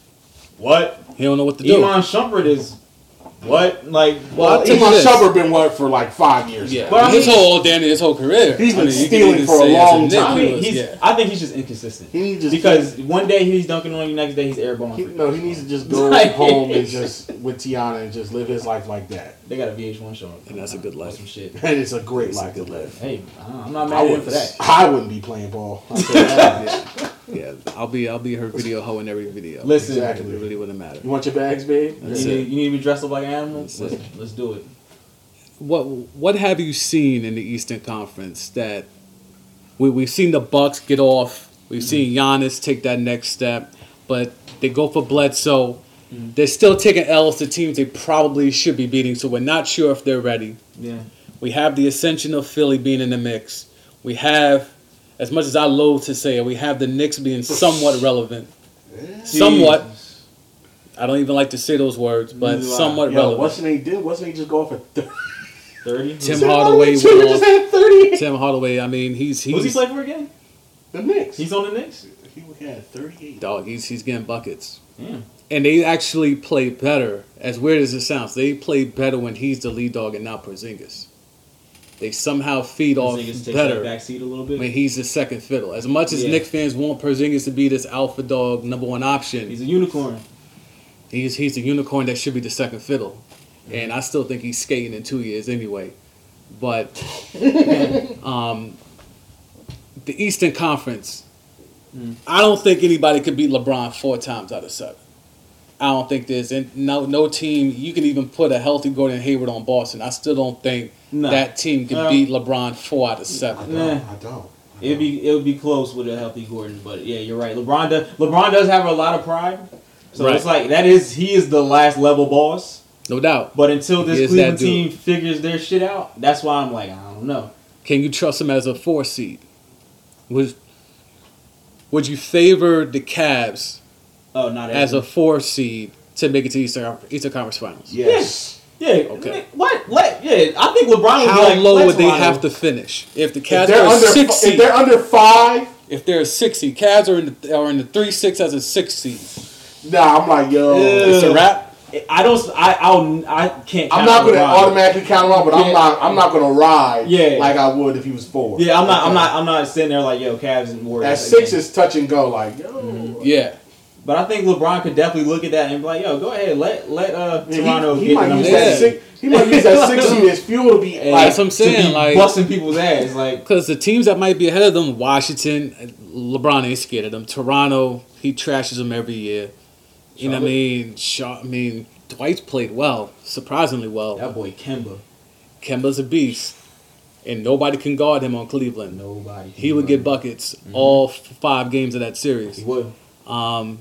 Speaker 3: what,
Speaker 2: He don't know what to do.
Speaker 3: Iman Shumpert is what, like
Speaker 2: Well,
Speaker 3: well,
Speaker 2: I
Speaker 4: Iman
Speaker 2: this.
Speaker 4: Shumpert been what for like five years.
Speaker 2: Yeah,
Speaker 4: now.
Speaker 3: But I
Speaker 2: his
Speaker 3: mean-
Speaker 2: whole Danny, his whole career.
Speaker 4: He's been
Speaker 2: I mean, you can
Speaker 4: stealing
Speaker 2: even
Speaker 4: for a
Speaker 2: say as
Speaker 4: long
Speaker 2: Nick,
Speaker 4: time.
Speaker 3: I
Speaker 2: he
Speaker 3: mean,
Speaker 2: was-
Speaker 3: he's.
Speaker 2: yeah.
Speaker 3: I think he's just inconsistent.
Speaker 4: He needs to
Speaker 3: Because one day he's dunking on you, next day he's airballing.
Speaker 4: He,
Speaker 3: for you.
Speaker 4: no, he needs to just go
Speaker 3: Like-
Speaker 4: home and just with Tiana and just live his life like that.
Speaker 3: They got a V H one show.
Speaker 2: And that's a good life.
Speaker 3: Some shit.
Speaker 4: And it's a great
Speaker 2: It's a
Speaker 4: life to
Speaker 2: good
Speaker 4: live.
Speaker 3: Hey, I'm not
Speaker 4: I
Speaker 3: mad at him
Speaker 4: wouldn't,
Speaker 3: for that.
Speaker 4: I wouldn't be playing ball. I'll tell you that.
Speaker 2: Yeah, I'll be I'll be her video hoe in every video.
Speaker 3: Listen,
Speaker 4: Exactly.
Speaker 2: It really wouldn't matter.
Speaker 4: You want your bags, babe?
Speaker 3: you
Speaker 2: That's
Speaker 3: need,
Speaker 2: it.
Speaker 3: you need to be dressed up like an animal.
Speaker 2: That's
Speaker 3: Let's,
Speaker 2: it.
Speaker 3: let's do it.
Speaker 2: What what have you seen in the Eastern Conference that we we've seen the Bucks get off, we've seen Giannis take that next step, but they go for Bledsoe. They're still taking L's to teams they probably should be beating, so we're not sure if they're ready.
Speaker 3: Yeah.
Speaker 2: We have the ascension of Philly being in the mix. We have, as much as I loathe to say it, we have the Knicks being somewhat relevant. somewhat. I don't even like to say those words, but
Speaker 3: Neither do I.
Speaker 2: somewhat
Speaker 4: Yo,
Speaker 2: relevant.
Speaker 4: wasn't he did? Wasn't he just going for thirty?
Speaker 3: thirty?
Speaker 2: Tim
Speaker 4: Tim
Speaker 2: Hardaway
Speaker 4: Hardaway
Speaker 2: went
Speaker 4: just
Speaker 2: off.
Speaker 4: had thirty.
Speaker 2: Tim Hardaway. I mean, he's he's
Speaker 3: Who's he play for again?
Speaker 4: The Knicks.
Speaker 3: He's on the Knicks?
Speaker 4: He had thirty-eight.
Speaker 2: dog. He's he's getting buckets,
Speaker 3: Yeah.
Speaker 2: and they actually play better. As weird as it sounds, they play better when he's the lead dog and not Porzingis. They somehow feed off
Speaker 3: Porzingis takes
Speaker 2: better
Speaker 3: that backseat a little bit.
Speaker 2: when he's the second fiddle. As much as
Speaker 3: Yeah.
Speaker 2: Knicks fans want Porzingis to be this alpha dog, number one option,
Speaker 3: He's a unicorn.
Speaker 2: he's he's the unicorn that should be the second fiddle. And I still think he's skating in two years anyway. But um, the Eastern Conference,
Speaker 3: Mm.
Speaker 2: I don't think anybody could beat LeBron four times out of seven. I don't think there's in- no no team. You can even put a healthy Gordon Hayward on Boston. I still don't think
Speaker 3: Nah.
Speaker 2: that team can
Speaker 3: No.
Speaker 2: beat LeBron four out of
Speaker 4: I
Speaker 2: seven.
Speaker 4: don't.
Speaker 3: Nah.
Speaker 4: I don't.
Speaker 3: It'd be it would be close with a healthy Gordon, but yeah, you're right. LeBron does LeBron does have a lot of pride, so
Speaker 2: Right.
Speaker 3: it's like that is he is the last level boss.
Speaker 2: No doubt.
Speaker 3: But until
Speaker 2: He
Speaker 3: this
Speaker 2: is
Speaker 3: Cleveland
Speaker 2: that dude.
Speaker 3: team figures their shit out, that's why I'm like I don't know.
Speaker 2: Can you trust him as a four seed? Would Would you favor the Cavs
Speaker 3: Oh, not
Speaker 2: as a
Speaker 3: every-
Speaker 2: four seed to make it to Eastern Eastern Conference Finals?
Speaker 4: Yes.
Speaker 3: yeah.
Speaker 2: Okay.
Speaker 3: What? Let yeah. I think LeBron would
Speaker 2: How
Speaker 3: be like,
Speaker 2: low
Speaker 3: let
Speaker 2: would they
Speaker 3: Toronto.
Speaker 2: have to finish if the
Speaker 4: If
Speaker 2: Cavs
Speaker 4: they're
Speaker 2: are a
Speaker 4: under,
Speaker 2: six
Speaker 4: if
Speaker 2: seed?
Speaker 4: they're under five,
Speaker 2: If they're a six seed, Cavs are in the are in the three six as a six seed.
Speaker 4: nah, I'm like, yo,
Speaker 2: It's a wrap.
Speaker 3: I don't. I I'll, I can't.
Speaker 4: I'm
Speaker 3: count
Speaker 4: not gonna
Speaker 3: LeBron.
Speaker 4: automatically count him out, but
Speaker 3: Yeah.
Speaker 4: I'm not. I'm not gonna ride
Speaker 3: Yeah.
Speaker 4: like I would if he was four.
Speaker 3: Yeah, I'm not.
Speaker 4: Okay.
Speaker 3: I'm not. I'm not sitting there like yo, Cavs and Warriors.
Speaker 4: That six is touch and go. Like, yo,
Speaker 3: Mm-hmm.
Speaker 2: Yeah.
Speaker 3: But I think LeBron could definitely look at that and be like, yo, go ahead, let let uh
Speaker 4: Yeah,
Speaker 3: Toronto
Speaker 4: he, he
Speaker 3: get the
Speaker 4: might
Speaker 3: number
Speaker 4: use
Speaker 2: Yeah.
Speaker 4: that
Speaker 3: seven.
Speaker 4: six. He might use that six seed as fuel to be
Speaker 2: Hey,
Speaker 4: like.
Speaker 2: that's what I'm
Speaker 3: To
Speaker 2: saying.
Speaker 3: be
Speaker 2: Like,
Speaker 3: busting people's ass, like
Speaker 2: because the teams that might be ahead of them, Washington, LeBron ain't scared of them. Toronto, he trashes them every year. You know what I mean? Shaw, I mean, Dwight's played well, surprisingly well.
Speaker 3: that boy Kemba.
Speaker 2: Kemba's a beast, and nobody can guard him on Cleveland.
Speaker 3: Nobody.
Speaker 2: He would get buckets all f- five games of that series.
Speaker 3: He would.
Speaker 2: Um,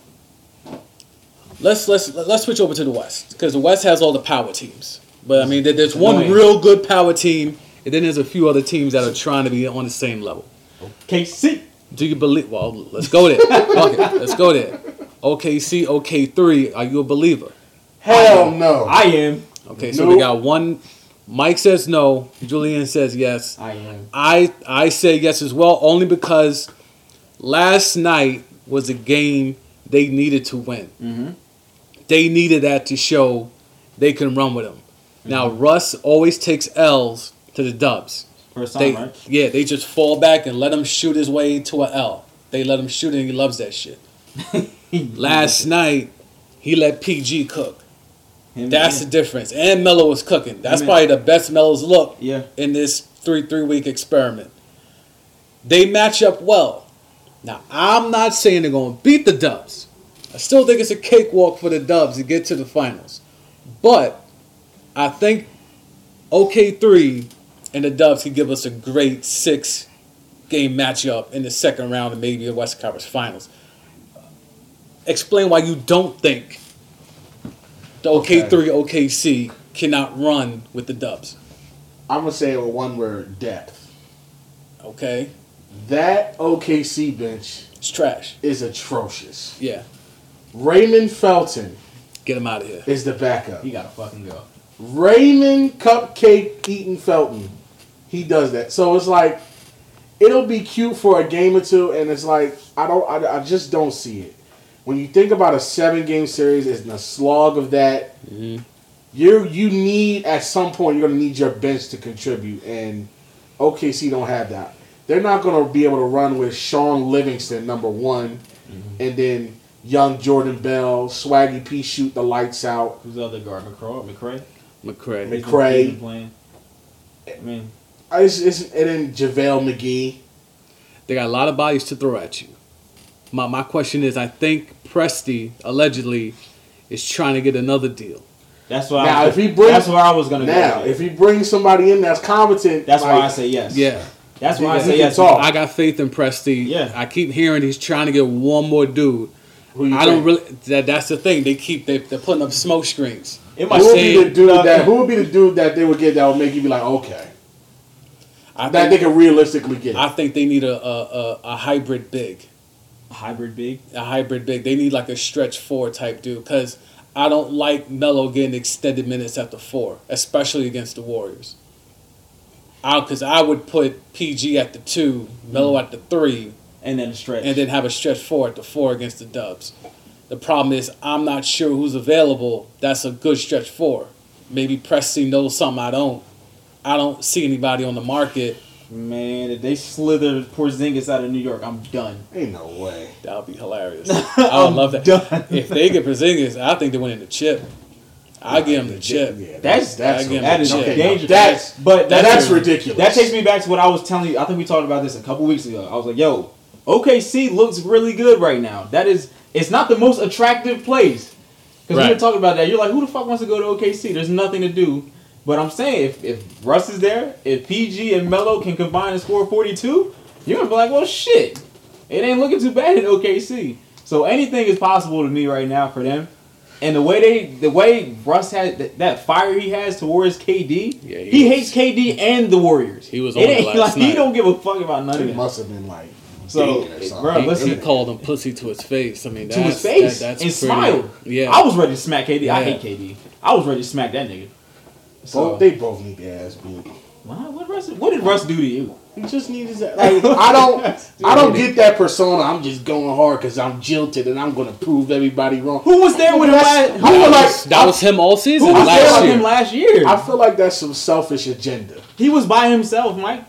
Speaker 2: let's let's let's switch over to the West because the West has all the power teams. But I mean, there- there's one
Speaker 3: Annoying.
Speaker 2: real good power team, and then there's a few other teams that are trying to be on the same level.
Speaker 3: K C.
Speaker 2: Do you believe? Well, let's go there. Okay, let's go there. O K C, O K three. Are you a believer?
Speaker 4: Hell no.
Speaker 3: I am.
Speaker 2: Okay, so
Speaker 4: Nope.
Speaker 2: we got one. Mike says no. Julian says yes.
Speaker 3: I am.
Speaker 2: I I say yes as well, only because last night was a game they needed to win.
Speaker 3: Mm-hmm.
Speaker 2: They needed that to show they can run with him. Now Russ always takes L's to the Dubs.
Speaker 3: First
Speaker 2: They,
Speaker 3: time, right?
Speaker 2: Yeah, they just fall back and let him shoot his way to a L. They let him shoot it and he loves that shit. Last night, he let P G cook.
Speaker 3: Him,
Speaker 2: That's the
Speaker 3: yeah.
Speaker 2: difference. And Melo was cooking. That's
Speaker 3: Amen.
Speaker 2: probably the best Melo's look
Speaker 3: Yeah.
Speaker 2: in this three three week experiment. They match up well. Now, I'm not saying they're going to beat the Dubs. I still think it's a cakewalk for the Dubs to get to the finals. But I think O K three and the Dubs could give us a great six game matchup in the second round and maybe the Western Conference Finals. Explain why you don't think the O K three O K C cannot run with the Dubs.
Speaker 4: I'm gonna say it with one word: depth.
Speaker 2: Okay?
Speaker 4: That O K C bench
Speaker 2: It's trash.
Speaker 4: is atrocious.
Speaker 2: Yeah.
Speaker 4: Raymond Felton
Speaker 2: Get him out of here.
Speaker 4: is the backup.
Speaker 3: He gotta fucking go.
Speaker 4: Raymond Cupcake Eaton Felton, he does that. So it's like it'll be cute for a game or two, and it's like I don't, I, I just don't see it. When you think about a seven-game series, it's a slog of that.
Speaker 2: Mm-hmm.
Speaker 4: You you need at some point you're gonna need your bench to contribute, and O K C don't have that. They're not gonna be able to run with Sean Livingston number one,
Speaker 3: Mm-hmm.
Speaker 4: and then young Jordan Bell, Swaggy P shoot the lights out.
Speaker 3: Who's the other guard? McCraw? McCray?
Speaker 2: McCray.
Speaker 4: Mc- McCray.
Speaker 3: He's been playing. I mean,
Speaker 4: It's, it's, and then JaVale McGee.
Speaker 2: They got a lot of bodies to throw at you. My my question is, I think Presti allegedly is trying to get another deal.
Speaker 3: that's why.
Speaker 4: Now,
Speaker 3: I,
Speaker 4: if he brings-
Speaker 3: that's where I was gonna
Speaker 4: Now,
Speaker 3: go.
Speaker 4: if he brings somebody in that's competent,
Speaker 3: That's why
Speaker 4: like,
Speaker 3: I say yes.
Speaker 2: Yeah.
Speaker 3: That's why I
Speaker 4: He
Speaker 3: say
Speaker 4: can
Speaker 3: yes.
Speaker 4: talk.
Speaker 2: I got faith in Presti.
Speaker 3: Yeah.
Speaker 2: I keep hearing he's trying to get one more dude.
Speaker 4: who you
Speaker 2: I don't
Speaker 4: think?
Speaker 2: really. That that's the thing. They keep they they're putting up smoke screens.
Speaker 3: It
Speaker 4: Who
Speaker 3: might
Speaker 4: would
Speaker 2: say-
Speaker 4: be the dude
Speaker 3: No,
Speaker 4: that? Who would be the dude that they would get that would make you be like, okay,
Speaker 2: I
Speaker 4: that they
Speaker 2: think,
Speaker 4: can realistically get?
Speaker 2: I think they need a a, a, a hybrid big.
Speaker 3: A hybrid big.
Speaker 2: A hybrid big. They need like a stretch four type dude because I don't like Melo getting extended minutes at the four, especially against the Warriors. Because I, I would put P G at the two, Melo at the three,
Speaker 3: and then a stretch,
Speaker 2: and then have a stretch four at the four against the Dubs. The problem is I'm not sure who's available. That's a good stretch four. Maybe Presti knows something I don't. I don't see anybody on the market.
Speaker 3: Man, if they slither Porzingis out of New York, I'm done.
Speaker 4: Ain't no way.
Speaker 2: That would be hilarious. I would love that.
Speaker 3: Done.
Speaker 2: If they get Porzingis, I think they win in the chip. I give them the chip.
Speaker 4: Yeah,
Speaker 3: That's
Speaker 4: that's
Speaker 2: that's
Speaker 3: that is
Speaker 2: okay.
Speaker 3: dangerous.
Speaker 4: That's
Speaker 3: but
Speaker 4: that's,
Speaker 3: that's,
Speaker 4: ridiculous.
Speaker 3: That takes me back to what I was telling you. I think we talked about this a couple weeks ago. I was like, "Yo, O K C looks really good right now. That is, it's not the most attractive place because
Speaker 2: Right.
Speaker 3: we were talking about that. You're like, who the fuck wants to go to O K C? There's nothing to do. But I'm saying, if if Russ is there, if P G and Melo can combine and score forty-two, you're gonna be like, well, shit, it ain't looking too bad in O K C. So anything is possible to me right now for them. And the way they, the way Russ has that, that fire he has towards K D,
Speaker 2: Yeah, he
Speaker 3: he,
Speaker 2: was-
Speaker 3: hates K D and the Warriors.
Speaker 2: He was
Speaker 3: It
Speaker 2: on it
Speaker 3: ain't
Speaker 2: last
Speaker 3: like
Speaker 2: night.
Speaker 3: he don't give a fuck about none of
Speaker 4: It
Speaker 3: that.
Speaker 4: must have been like
Speaker 3: So,
Speaker 4: dating or something.
Speaker 3: bro,
Speaker 2: He,
Speaker 3: listen,
Speaker 2: he called him pussy to his face. I mean,
Speaker 3: to his
Speaker 2: that's-
Speaker 3: face
Speaker 2: that- that's
Speaker 3: and
Speaker 2: pretty-
Speaker 3: smiled.
Speaker 2: Yeah,
Speaker 3: I was ready to smack K D. I
Speaker 2: Yeah.
Speaker 3: hate K D. I was ready to smack that nigga. So
Speaker 4: both, they both need their ass beat.
Speaker 3: what, what, Russ, what did Russ do to you?
Speaker 4: He just needs that. Like I don't, I don't get that persona. I'm just going hard because I'm jilted and I'm gonna prove everybody wrong.
Speaker 3: Who was there with him last?
Speaker 4: I
Speaker 3: Who,
Speaker 4: feel
Speaker 2: that,
Speaker 4: like
Speaker 2: was, that was him all season.
Speaker 3: who was there
Speaker 2: last
Speaker 3: with
Speaker 2: year.
Speaker 3: him last year?
Speaker 4: I feel like that's some selfish agenda.
Speaker 3: He was by himself, Mike.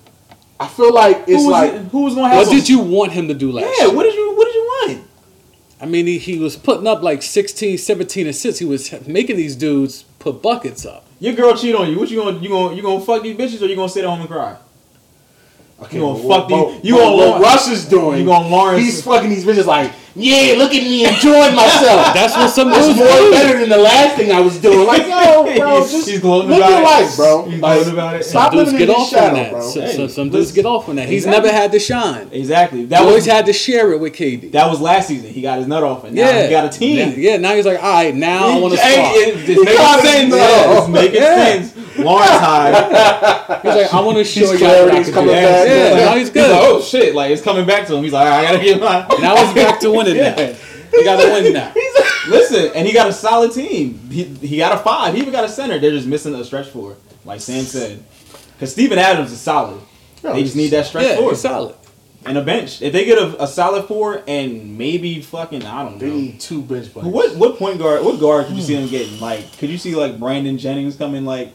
Speaker 4: I feel like it's
Speaker 3: Who was,
Speaker 4: like
Speaker 3: it, who was gonna have?
Speaker 2: What
Speaker 3: some-
Speaker 2: did you want him to do last
Speaker 3: Yeah.
Speaker 2: year?
Speaker 3: What did you? What did you want?
Speaker 2: I mean, he, he was putting up like sixteen, seventeen assists. He was making these dudes put buckets up.
Speaker 3: Your girl cheat on you. What you gonna you gonna you gonna fuck these bitches or you gonna sit at home and cry?
Speaker 4: okay,
Speaker 3: You gonna
Speaker 4: but
Speaker 3: fuck
Speaker 4: what-
Speaker 3: these- you
Speaker 4: but
Speaker 3: gonna
Speaker 4: what
Speaker 3: Lawrence-
Speaker 4: Russ is doing.
Speaker 3: You gonna Lawrence?
Speaker 4: He's fucking these bitches like, yeah, look at me enjoying myself.
Speaker 2: That's what some
Speaker 4: That's
Speaker 2: dudes
Speaker 4: more
Speaker 2: do.
Speaker 4: better than the last thing I was doing. Like, yo, bro,
Speaker 3: He's-
Speaker 4: just
Speaker 3: he's gloating
Speaker 4: live
Speaker 3: about
Speaker 4: your
Speaker 3: it.
Speaker 4: life, bro.
Speaker 3: He's
Speaker 4: Like,
Speaker 3: gloating about it.
Speaker 4: Stop
Speaker 2: Some dudes
Speaker 4: living
Speaker 2: get
Speaker 4: in
Speaker 2: off
Speaker 4: his shadow,
Speaker 2: on that.
Speaker 4: bro.
Speaker 2: So,
Speaker 3: Hey,
Speaker 2: so, some
Speaker 3: listen.
Speaker 2: dudes get off on that. He's
Speaker 3: Exactly.
Speaker 2: never had to shine.
Speaker 3: Exactly.
Speaker 2: He
Speaker 3: That
Speaker 2: always
Speaker 3: was
Speaker 2: had to share it with K D.
Speaker 3: that was last season. He got his nut off, and now
Speaker 2: yeah,
Speaker 3: he got a team.
Speaker 2: Yeah, yeah, now he's like, all right, now I want to
Speaker 3: Hey,
Speaker 2: spark.
Speaker 3: it- it's making
Speaker 4: got his
Speaker 3: sense.
Speaker 4: nut
Speaker 3: Yeah,
Speaker 4: off.
Speaker 3: it's making
Speaker 2: Yeah.
Speaker 3: sense. Lawrence high.
Speaker 2: He's like, I want to show
Speaker 4: His
Speaker 2: you how I
Speaker 4: clarity's
Speaker 2: can
Speaker 4: coming
Speaker 2: do it.
Speaker 4: back.
Speaker 2: Yeah,
Speaker 4: Yeah.
Speaker 2: now he's
Speaker 3: He's
Speaker 2: good.
Speaker 3: like, oh shit! Like it's coming back to him. He's like, all right, I gotta get mine.
Speaker 2: Now he's back to winning.
Speaker 3: Yeah.
Speaker 2: Now. He got to win now.
Speaker 3: Listen, and he got a solid team. He, he got a five. He even got a center. They're just missing a stretch four, like Sam said. Because Steven Adams is solid.
Speaker 4: Yo,
Speaker 3: They just need that stretch
Speaker 2: Yeah,
Speaker 3: four
Speaker 2: he's solid.
Speaker 3: and a bench. If they get a, a solid four and maybe fucking I don't
Speaker 4: They
Speaker 3: know.
Speaker 4: need two bench players.
Speaker 3: What what point guard? What guard could you see them getting? Like, could you see like Brandon Jennings coming? Like,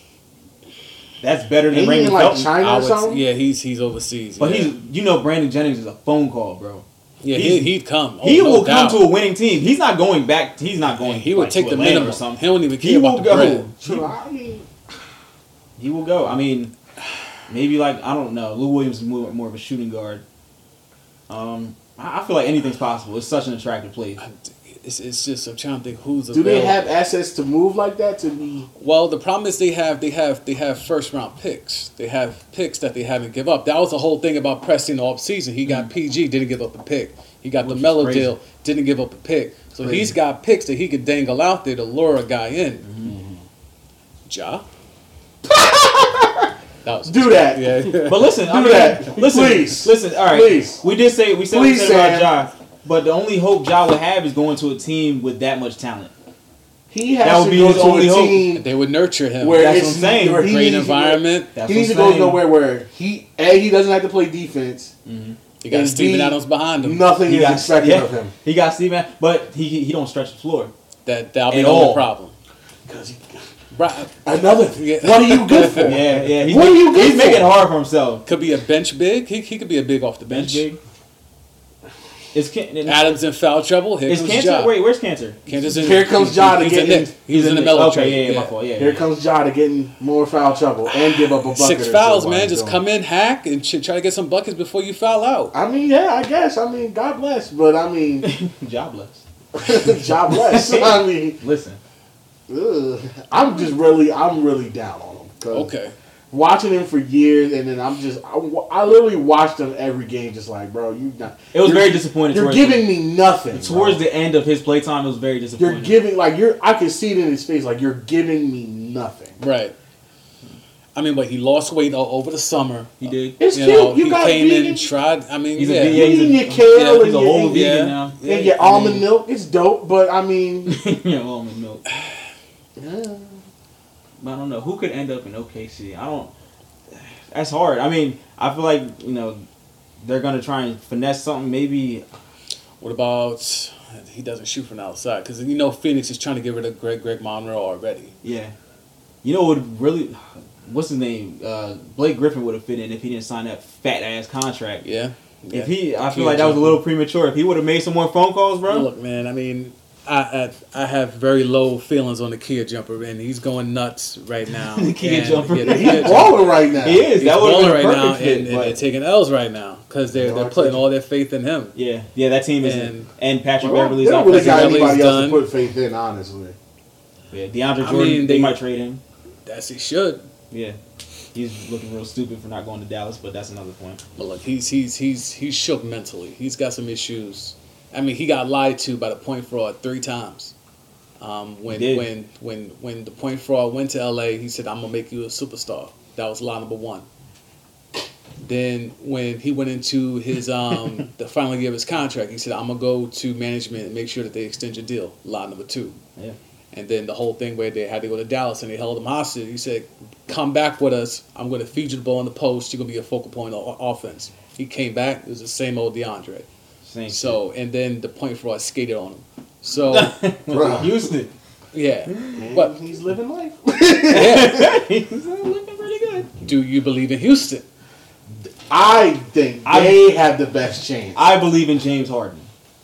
Speaker 3: that's better than
Speaker 4: Ain't he
Speaker 3: Raymond
Speaker 4: in like
Speaker 3: Felton.
Speaker 4: China
Speaker 2: I
Speaker 4: or
Speaker 2: would,
Speaker 4: something?
Speaker 2: yeah, he's he's overseas.
Speaker 3: But
Speaker 2: yeah.
Speaker 3: he's you know Brandon Jennings is a phone call, bro.
Speaker 2: yeah,
Speaker 3: he's-
Speaker 2: he, he'd come. Oh,
Speaker 3: he
Speaker 2: no
Speaker 3: will come
Speaker 2: doubt.
Speaker 3: to a winning team. He's not going back. He's not going.
Speaker 2: He would
Speaker 3: like,
Speaker 2: take
Speaker 3: to
Speaker 2: the
Speaker 3: Atlanta
Speaker 2: minimum.
Speaker 3: or something.
Speaker 2: He don't even care
Speaker 3: He
Speaker 2: about
Speaker 3: will
Speaker 2: the
Speaker 3: go.
Speaker 2: bread.
Speaker 4: True, I mean,
Speaker 3: He will go. I mean, maybe like I don't know. Lou Williams is more, more of a shooting guard. Um, I, I feel like anything's possible. It's such an attractive place.
Speaker 2: It's, it's just I'm trying to think who's
Speaker 4: do they
Speaker 2: available.
Speaker 4: have assets to move like that to be?
Speaker 2: Well, the problem is they have they have they have first round picks. They have picks that they haven't give up. That was the whole thing about Preston the off season. He got P G, didn't give up a pick. He got
Speaker 3: Which
Speaker 2: the
Speaker 3: is
Speaker 2: Melo
Speaker 3: crazy.
Speaker 2: deal, didn't give up a pick. So
Speaker 3: Crazy.
Speaker 2: he's got picks that he could dangle out there to lure a guy in. Ja. That was
Speaker 4: Do that.
Speaker 2: Yeah.
Speaker 3: But listen, I
Speaker 4: Do
Speaker 3: mean,
Speaker 4: that.
Speaker 3: listen,
Speaker 4: Please.
Speaker 3: listen. All right,
Speaker 4: Please.
Speaker 3: we did say we said
Speaker 4: Please,
Speaker 3: we said
Speaker 4: Sam.
Speaker 3: about Ja, but the only hope Ja would have is going to a team with that much talent.
Speaker 4: He has
Speaker 3: That would
Speaker 4: to
Speaker 3: be
Speaker 4: go
Speaker 3: his
Speaker 4: to
Speaker 3: only
Speaker 4: a
Speaker 3: hope.
Speaker 4: team
Speaker 2: They would nurture him.
Speaker 4: where
Speaker 3: That's
Speaker 4: it's
Speaker 3: what I'm saying.
Speaker 4: where he
Speaker 2: Great
Speaker 4: needs to-
Speaker 2: environment.
Speaker 3: That's
Speaker 4: He
Speaker 3: what
Speaker 4: needs
Speaker 3: I'm
Speaker 4: to go
Speaker 3: saying.
Speaker 4: nowhere where he a he doesn't have to play defense.
Speaker 2: You got
Speaker 4: and
Speaker 2: Steven
Speaker 4: B,
Speaker 2: Adams behind him.
Speaker 4: Nothing
Speaker 3: He
Speaker 4: is
Speaker 3: got
Speaker 4: expected
Speaker 3: yeah,
Speaker 4: of him.
Speaker 3: He got Steven, but he he don't stretch the floor.
Speaker 2: That that'll be
Speaker 3: At
Speaker 2: the only
Speaker 3: all.
Speaker 2: problem.
Speaker 4: Because
Speaker 2: Right.
Speaker 4: another thing.
Speaker 2: Yeah.
Speaker 4: What are you good for?
Speaker 3: Yeah, yeah. He's
Speaker 4: What
Speaker 3: make-
Speaker 4: are you good
Speaker 3: He's
Speaker 4: for?
Speaker 3: making it hard for himself.
Speaker 2: Could be a bench big. He, he could be a big off the bench.
Speaker 3: Bench big. Is Can-
Speaker 2: Adams in foul trouble. Here
Speaker 3: is
Speaker 2: comes
Speaker 3: Cancer?
Speaker 2: Ja.
Speaker 3: Wait, where's Cancer?
Speaker 2: Cantor's in,
Speaker 4: Here comes Ja to
Speaker 2: he's
Speaker 4: get
Speaker 2: in
Speaker 4: in-
Speaker 2: Nick. He's in the Melo
Speaker 3: Okay,
Speaker 2: trade.
Speaker 3: yeah, yeah, my fault. Yeah,
Speaker 4: Here
Speaker 3: yeah.
Speaker 4: comes Ja to getting more foul trouble and give up a bucket.
Speaker 2: Six
Speaker 4: or
Speaker 2: fouls,
Speaker 4: two while
Speaker 2: man.
Speaker 4: he's
Speaker 2: Just
Speaker 4: doing
Speaker 2: come
Speaker 4: it.
Speaker 2: in, hack, and ch- try to get some buckets before you foul out.
Speaker 4: I mean, yeah, I guess. I mean, God bless, but I mean,
Speaker 3: Jobless.
Speaker 4: Ja bless. I mean,
Speaker 3: Listen.
Speaker 4: ugh. I'm just really, I'm really down on him. 'cause
Speaker 2: Okay.
Speaker 4: Watching him for years, and then I'm just, I, wa- I literally watched him every game, just like, bro, you not.
Speaker 3: It was
Speaker 4: you're-
Speaker 3: very disappointing.
Speaker 4: You're
Speaker 3: towards
Speaker 4: giving me nothing.
Speaker 3: towards
Speaker 4: bro.
Speaker 3: the end of his playtime. It was very
Speaker 4: You're
Speaker 3: disappointing.
Speaker 4: giving like you're. I can see it in his face. Like you're giving me nothing.
Speaker 2: Right. I mean, but he lost weight o- over the summer.
Speaker 3: He did.
Speaker 4: It's
Speaker 2: You
Speaker 4: cute.
Speaker 2: know,
Speaker 4: you
Speaker 2: he
Speaker 4: got
Speaker 2: came
Speaker 4: vegan.
Speaker 2: in, tried. I mean,
Speaker 3: He's
Speaker 2: yeah.
Speaker 3: a, yeah, he's a,
Speaker 4: Eating your
Speaker 3: yeah,
Speaker 4: kale
Speaker 3: he's
Speaker 4: and
Speaker 3: a
Speaker 4: your,
Speaker 3: whole
Speaker 4: and
Speaker 3: vegan
Speaker 2: yeah.
Speaker 3: now.
Speaker 2: Yeah,
Speaker 4: and your
Speaker 2: I
Speaker 4: almond
Speaker 2: mean-
Speaker 4: milk. It's dope, but I mean,
Speaker 3: Yeah, almond milk.
Speaker 4: yeah.
Speaker 3: But I don't know who could end up in O K C. I don't. That's hard. I mean, I feel like you know they're gonna try and finesse something. Maybe
Speaker 2: What about he doesn't shoot from the outside? Because you know Phoenix is trying to get rid of Greg Greg Monroe already.
Speaker 3: yeah. You know what would really? What's his name? Uh, Blake Griffin would have fit in if he didn't sign that fat ass contract.
Speaker 2: Yeah. yeah.
Speaker 3: If he, I feel
Speaker 2: Kia
Speaker 3: like that was a
Speaker 2: jumper.
Speaker 3: little premature. If he would have made some more phone calls, bro.
Speaker 2: Look, man. I mean, I, I I have very low feelings on the Kia jumper, and he's going nuts right now.
Speaker 3: The Kia
Speaker 2: And,
Speaker 3: jumper.
Speaker 2: yeah, the
Speaker 4: He's
Speaker 2: Kia jumper.
Speaker 4: balling right now.
Speaker 3: He is.
Speaker 2: He's
Speaker 3: That would have
Speaker 2: balling
Speaker 3: been a
Speaker 2: right
Speaker 3: perfect
Speaker 2: now,
Speaker 3: fit.
Speaker 2: and, and
Speaker 3: but-
Speaker 2: they're taking L's right now because they're
Speaker 4: No,
Speaker 2: they're
Speaker 4: I
Speaker 2: putting
Speaker 4: think-
Speaker 2: all their faith in him.
Speaker 3: yeah, yeah, that team is
Speaker 2: And-
Speaker 3: and, and Patrick
Speaker 4: Well,
Speaker 3: Beverly's
Speaker 4: they don't
Speaker 3: out.
Speaker 4: really got
Speaker 2: Beverly's
Speaker 4: anybody else
Speaker 2: done.
Speaker 4: to put faith in, honestly.
Speaker 3: Yeah, DeAndre
Speaker 2: I
Speaker 3: Jordan.
Speaker 2: mean,
Speaker 3: they,
Speaker 2: they-
Speaker 3: might trade him.
Speaker 2: That's he should.
Speaker 3: Yeah, he's looking real stupid for not going to Dallas, but that's another point.
Speaker 2: But look, he's he's he's he's shook mentally. He's got some issues. I mean, he got lied to by the point fraud three times. Um, when
Speaker 3: He did.
Speaker 2: when when when the point fraud went to L A, he said, "I'm gonna make you a superstar." That was lie number one. Then when he went into his um, the final year of his contract, he said, "I'm gonna go to management and make sure that they extend your deal." Lie number two.
Speaker 3: Yeah.
Speaker 2: And then the whole thing where they had to go to Dallas and they held him hostage. He said, "Come back with us. I'm going to feed you the ball in the post. You're going to be a focal point of o- offense." He came back. It was the same old DeAndre.
Speaker 3: Same.
Speaker 2: So, and then the point fraud skated on him. So,
Speaker 4: Bruh.
Speaker 3: Houston.
Speaker 2: yeah.
Speaker 4: And
Speaker 2: But
Speaker 4: he's living life.
Speaker 2: yeah,
Speaker 3: He's looking pretty good.
Speaker 2: do you believe in Houston?
Speaker 4: I think
Speaker 3: I-
Speaker 4: they have the best chance.
Speaker 3: I believe in James Harden.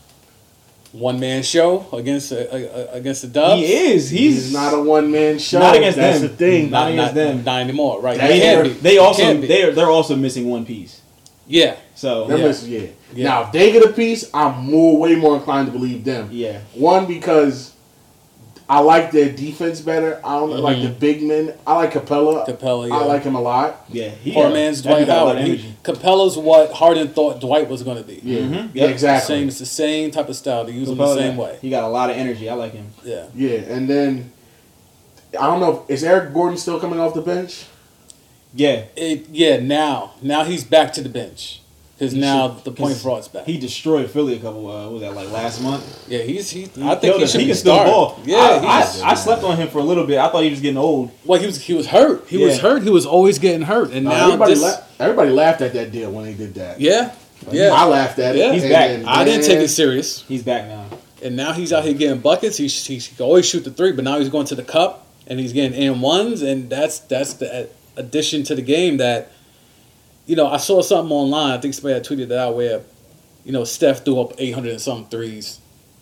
Speaker 2: One man show against uh, uh, against the Dubs.
Speaker 3: He is. He's,
Speaker 4: He's not a one man show.
Speaker 3: Not against
Speaker 4: That's
Speaker 3: them.
Speaker 4: the thing.
Speaker 3: Not
Speaker 2: Not,
Speaker 3: against
Speaker 2: not,
Speaker 3: them.
Speaker 2: not anymore, right?
Speaker 4: That
Speaker 2: He
Speaker 4: is-
Speaker 2: can't be.
Speaker 3: They
Speaker 2: He
Speaker 3: also
Speaker 2: can't be.
Speaker 3: they're they're also missing one piece.
Speaker 2: yeah.
Speaker 3: So
Speaker 4: They're
Speaker 2: Yeah.
Speaker 4: missing- yeah.
Speaker 2: Yeah.
Speaker 4: Now, if they get a piece, I'm more, way more inclined to believe them.
Speaker 3: yeah,
Speaker 4: One, because I like their defense better. I don't like
Speaker 2: Mhm.
Speaker 4: the big men. I like Capella.
Speaker 2: Capella, yeah.
Speaker 4: I like him a lot.
Speaker 3: yeah. He
Speaker 2: Poor
Speaker 3: got-
Speaker 2: man's
Speaker 3: that dude
Speaker 2: Dwight
Speaker 3: got a lot
Speaker 2: Howard.
Speaker 3: of
Speaker 2: He,
Speaker 3: energy.
Speaker 2: Capella's what Harden thought Dwight was going to be.
Speaker 4: Yeah,
Speaker 3: Mhm.
Speaker 4: yeah,
Speaker 3: Yep.
Speaker 4: exactly.
Speaker 2: Same, it's the same type of style. They use him the
Speaker 3: Capella,
Speaker 2: same way.
Speaker 3: He got a lot of energy. I like him.
Speaker 2: Yeah.
Speaker 4: Yeah, and then I don't know. Is Eric Gordon still coming off the bench?
Speaker 3: Yeah,
Speaker 2: It, yeah, now. Now he's back to the bench. Because
Speaker 3: He
Speaker 2: now
Speaker 3: should-
Speaker 2: the point
Speaker 3: 'cause
Speaker 2: fraud's back.
Speaker 3: he destroyed Philly a couple. Uh, what was that like last month?
Speaker 2: yeah, he's he.
Speaker 3: He
Speaker 2: I think
Speaker 3: killed
Speaker 2: he
Speaker 3: us.
Speaker 2: should
Speaker 3: he
Speaker 2: be
Speaker 3: can still
Speaker 2: starting.
Speaker 3: ball.
Speaker 2: Yeah,
Speaker 3: I,
Speaker 2: he's,
Speaker 3: I, I slept on him for a little bit. I thought he was getting old.
Speaker 2: well, he was he was hurt. He was
Speaker 3: Yeah.
Speaker 2: hurt. He was always getting hurt, and
Speaker 4: No,
Speaker 2: now
Speaker 4: everybody,
Speaker 2: this.
Speaker 4: la- everybody laughed at that deal when they did that.
Speaker 2: yeah,
Speaker 4: I
Speaker 2: yeah.
Speaker 4: laughed at it.
Speaker 2: Yeah.
Speaker 3: He's
Speaker 4: and
Speaker 3: back.
Speaker 4: then,
Speaker 2: I didn't take
Speaker 4: man,
Speaker 2: it serious,
Speaker 3: He's back now.
Speaker 2: and now he's out here getting buckets. He he can always shoot the three, but now he's going to the cup and he's getting and ones, and that's that's the addition to the game that. You know, I saw something online. I think somebody had tweeted that out where, you know, Steph threw up eight hundred and some threes.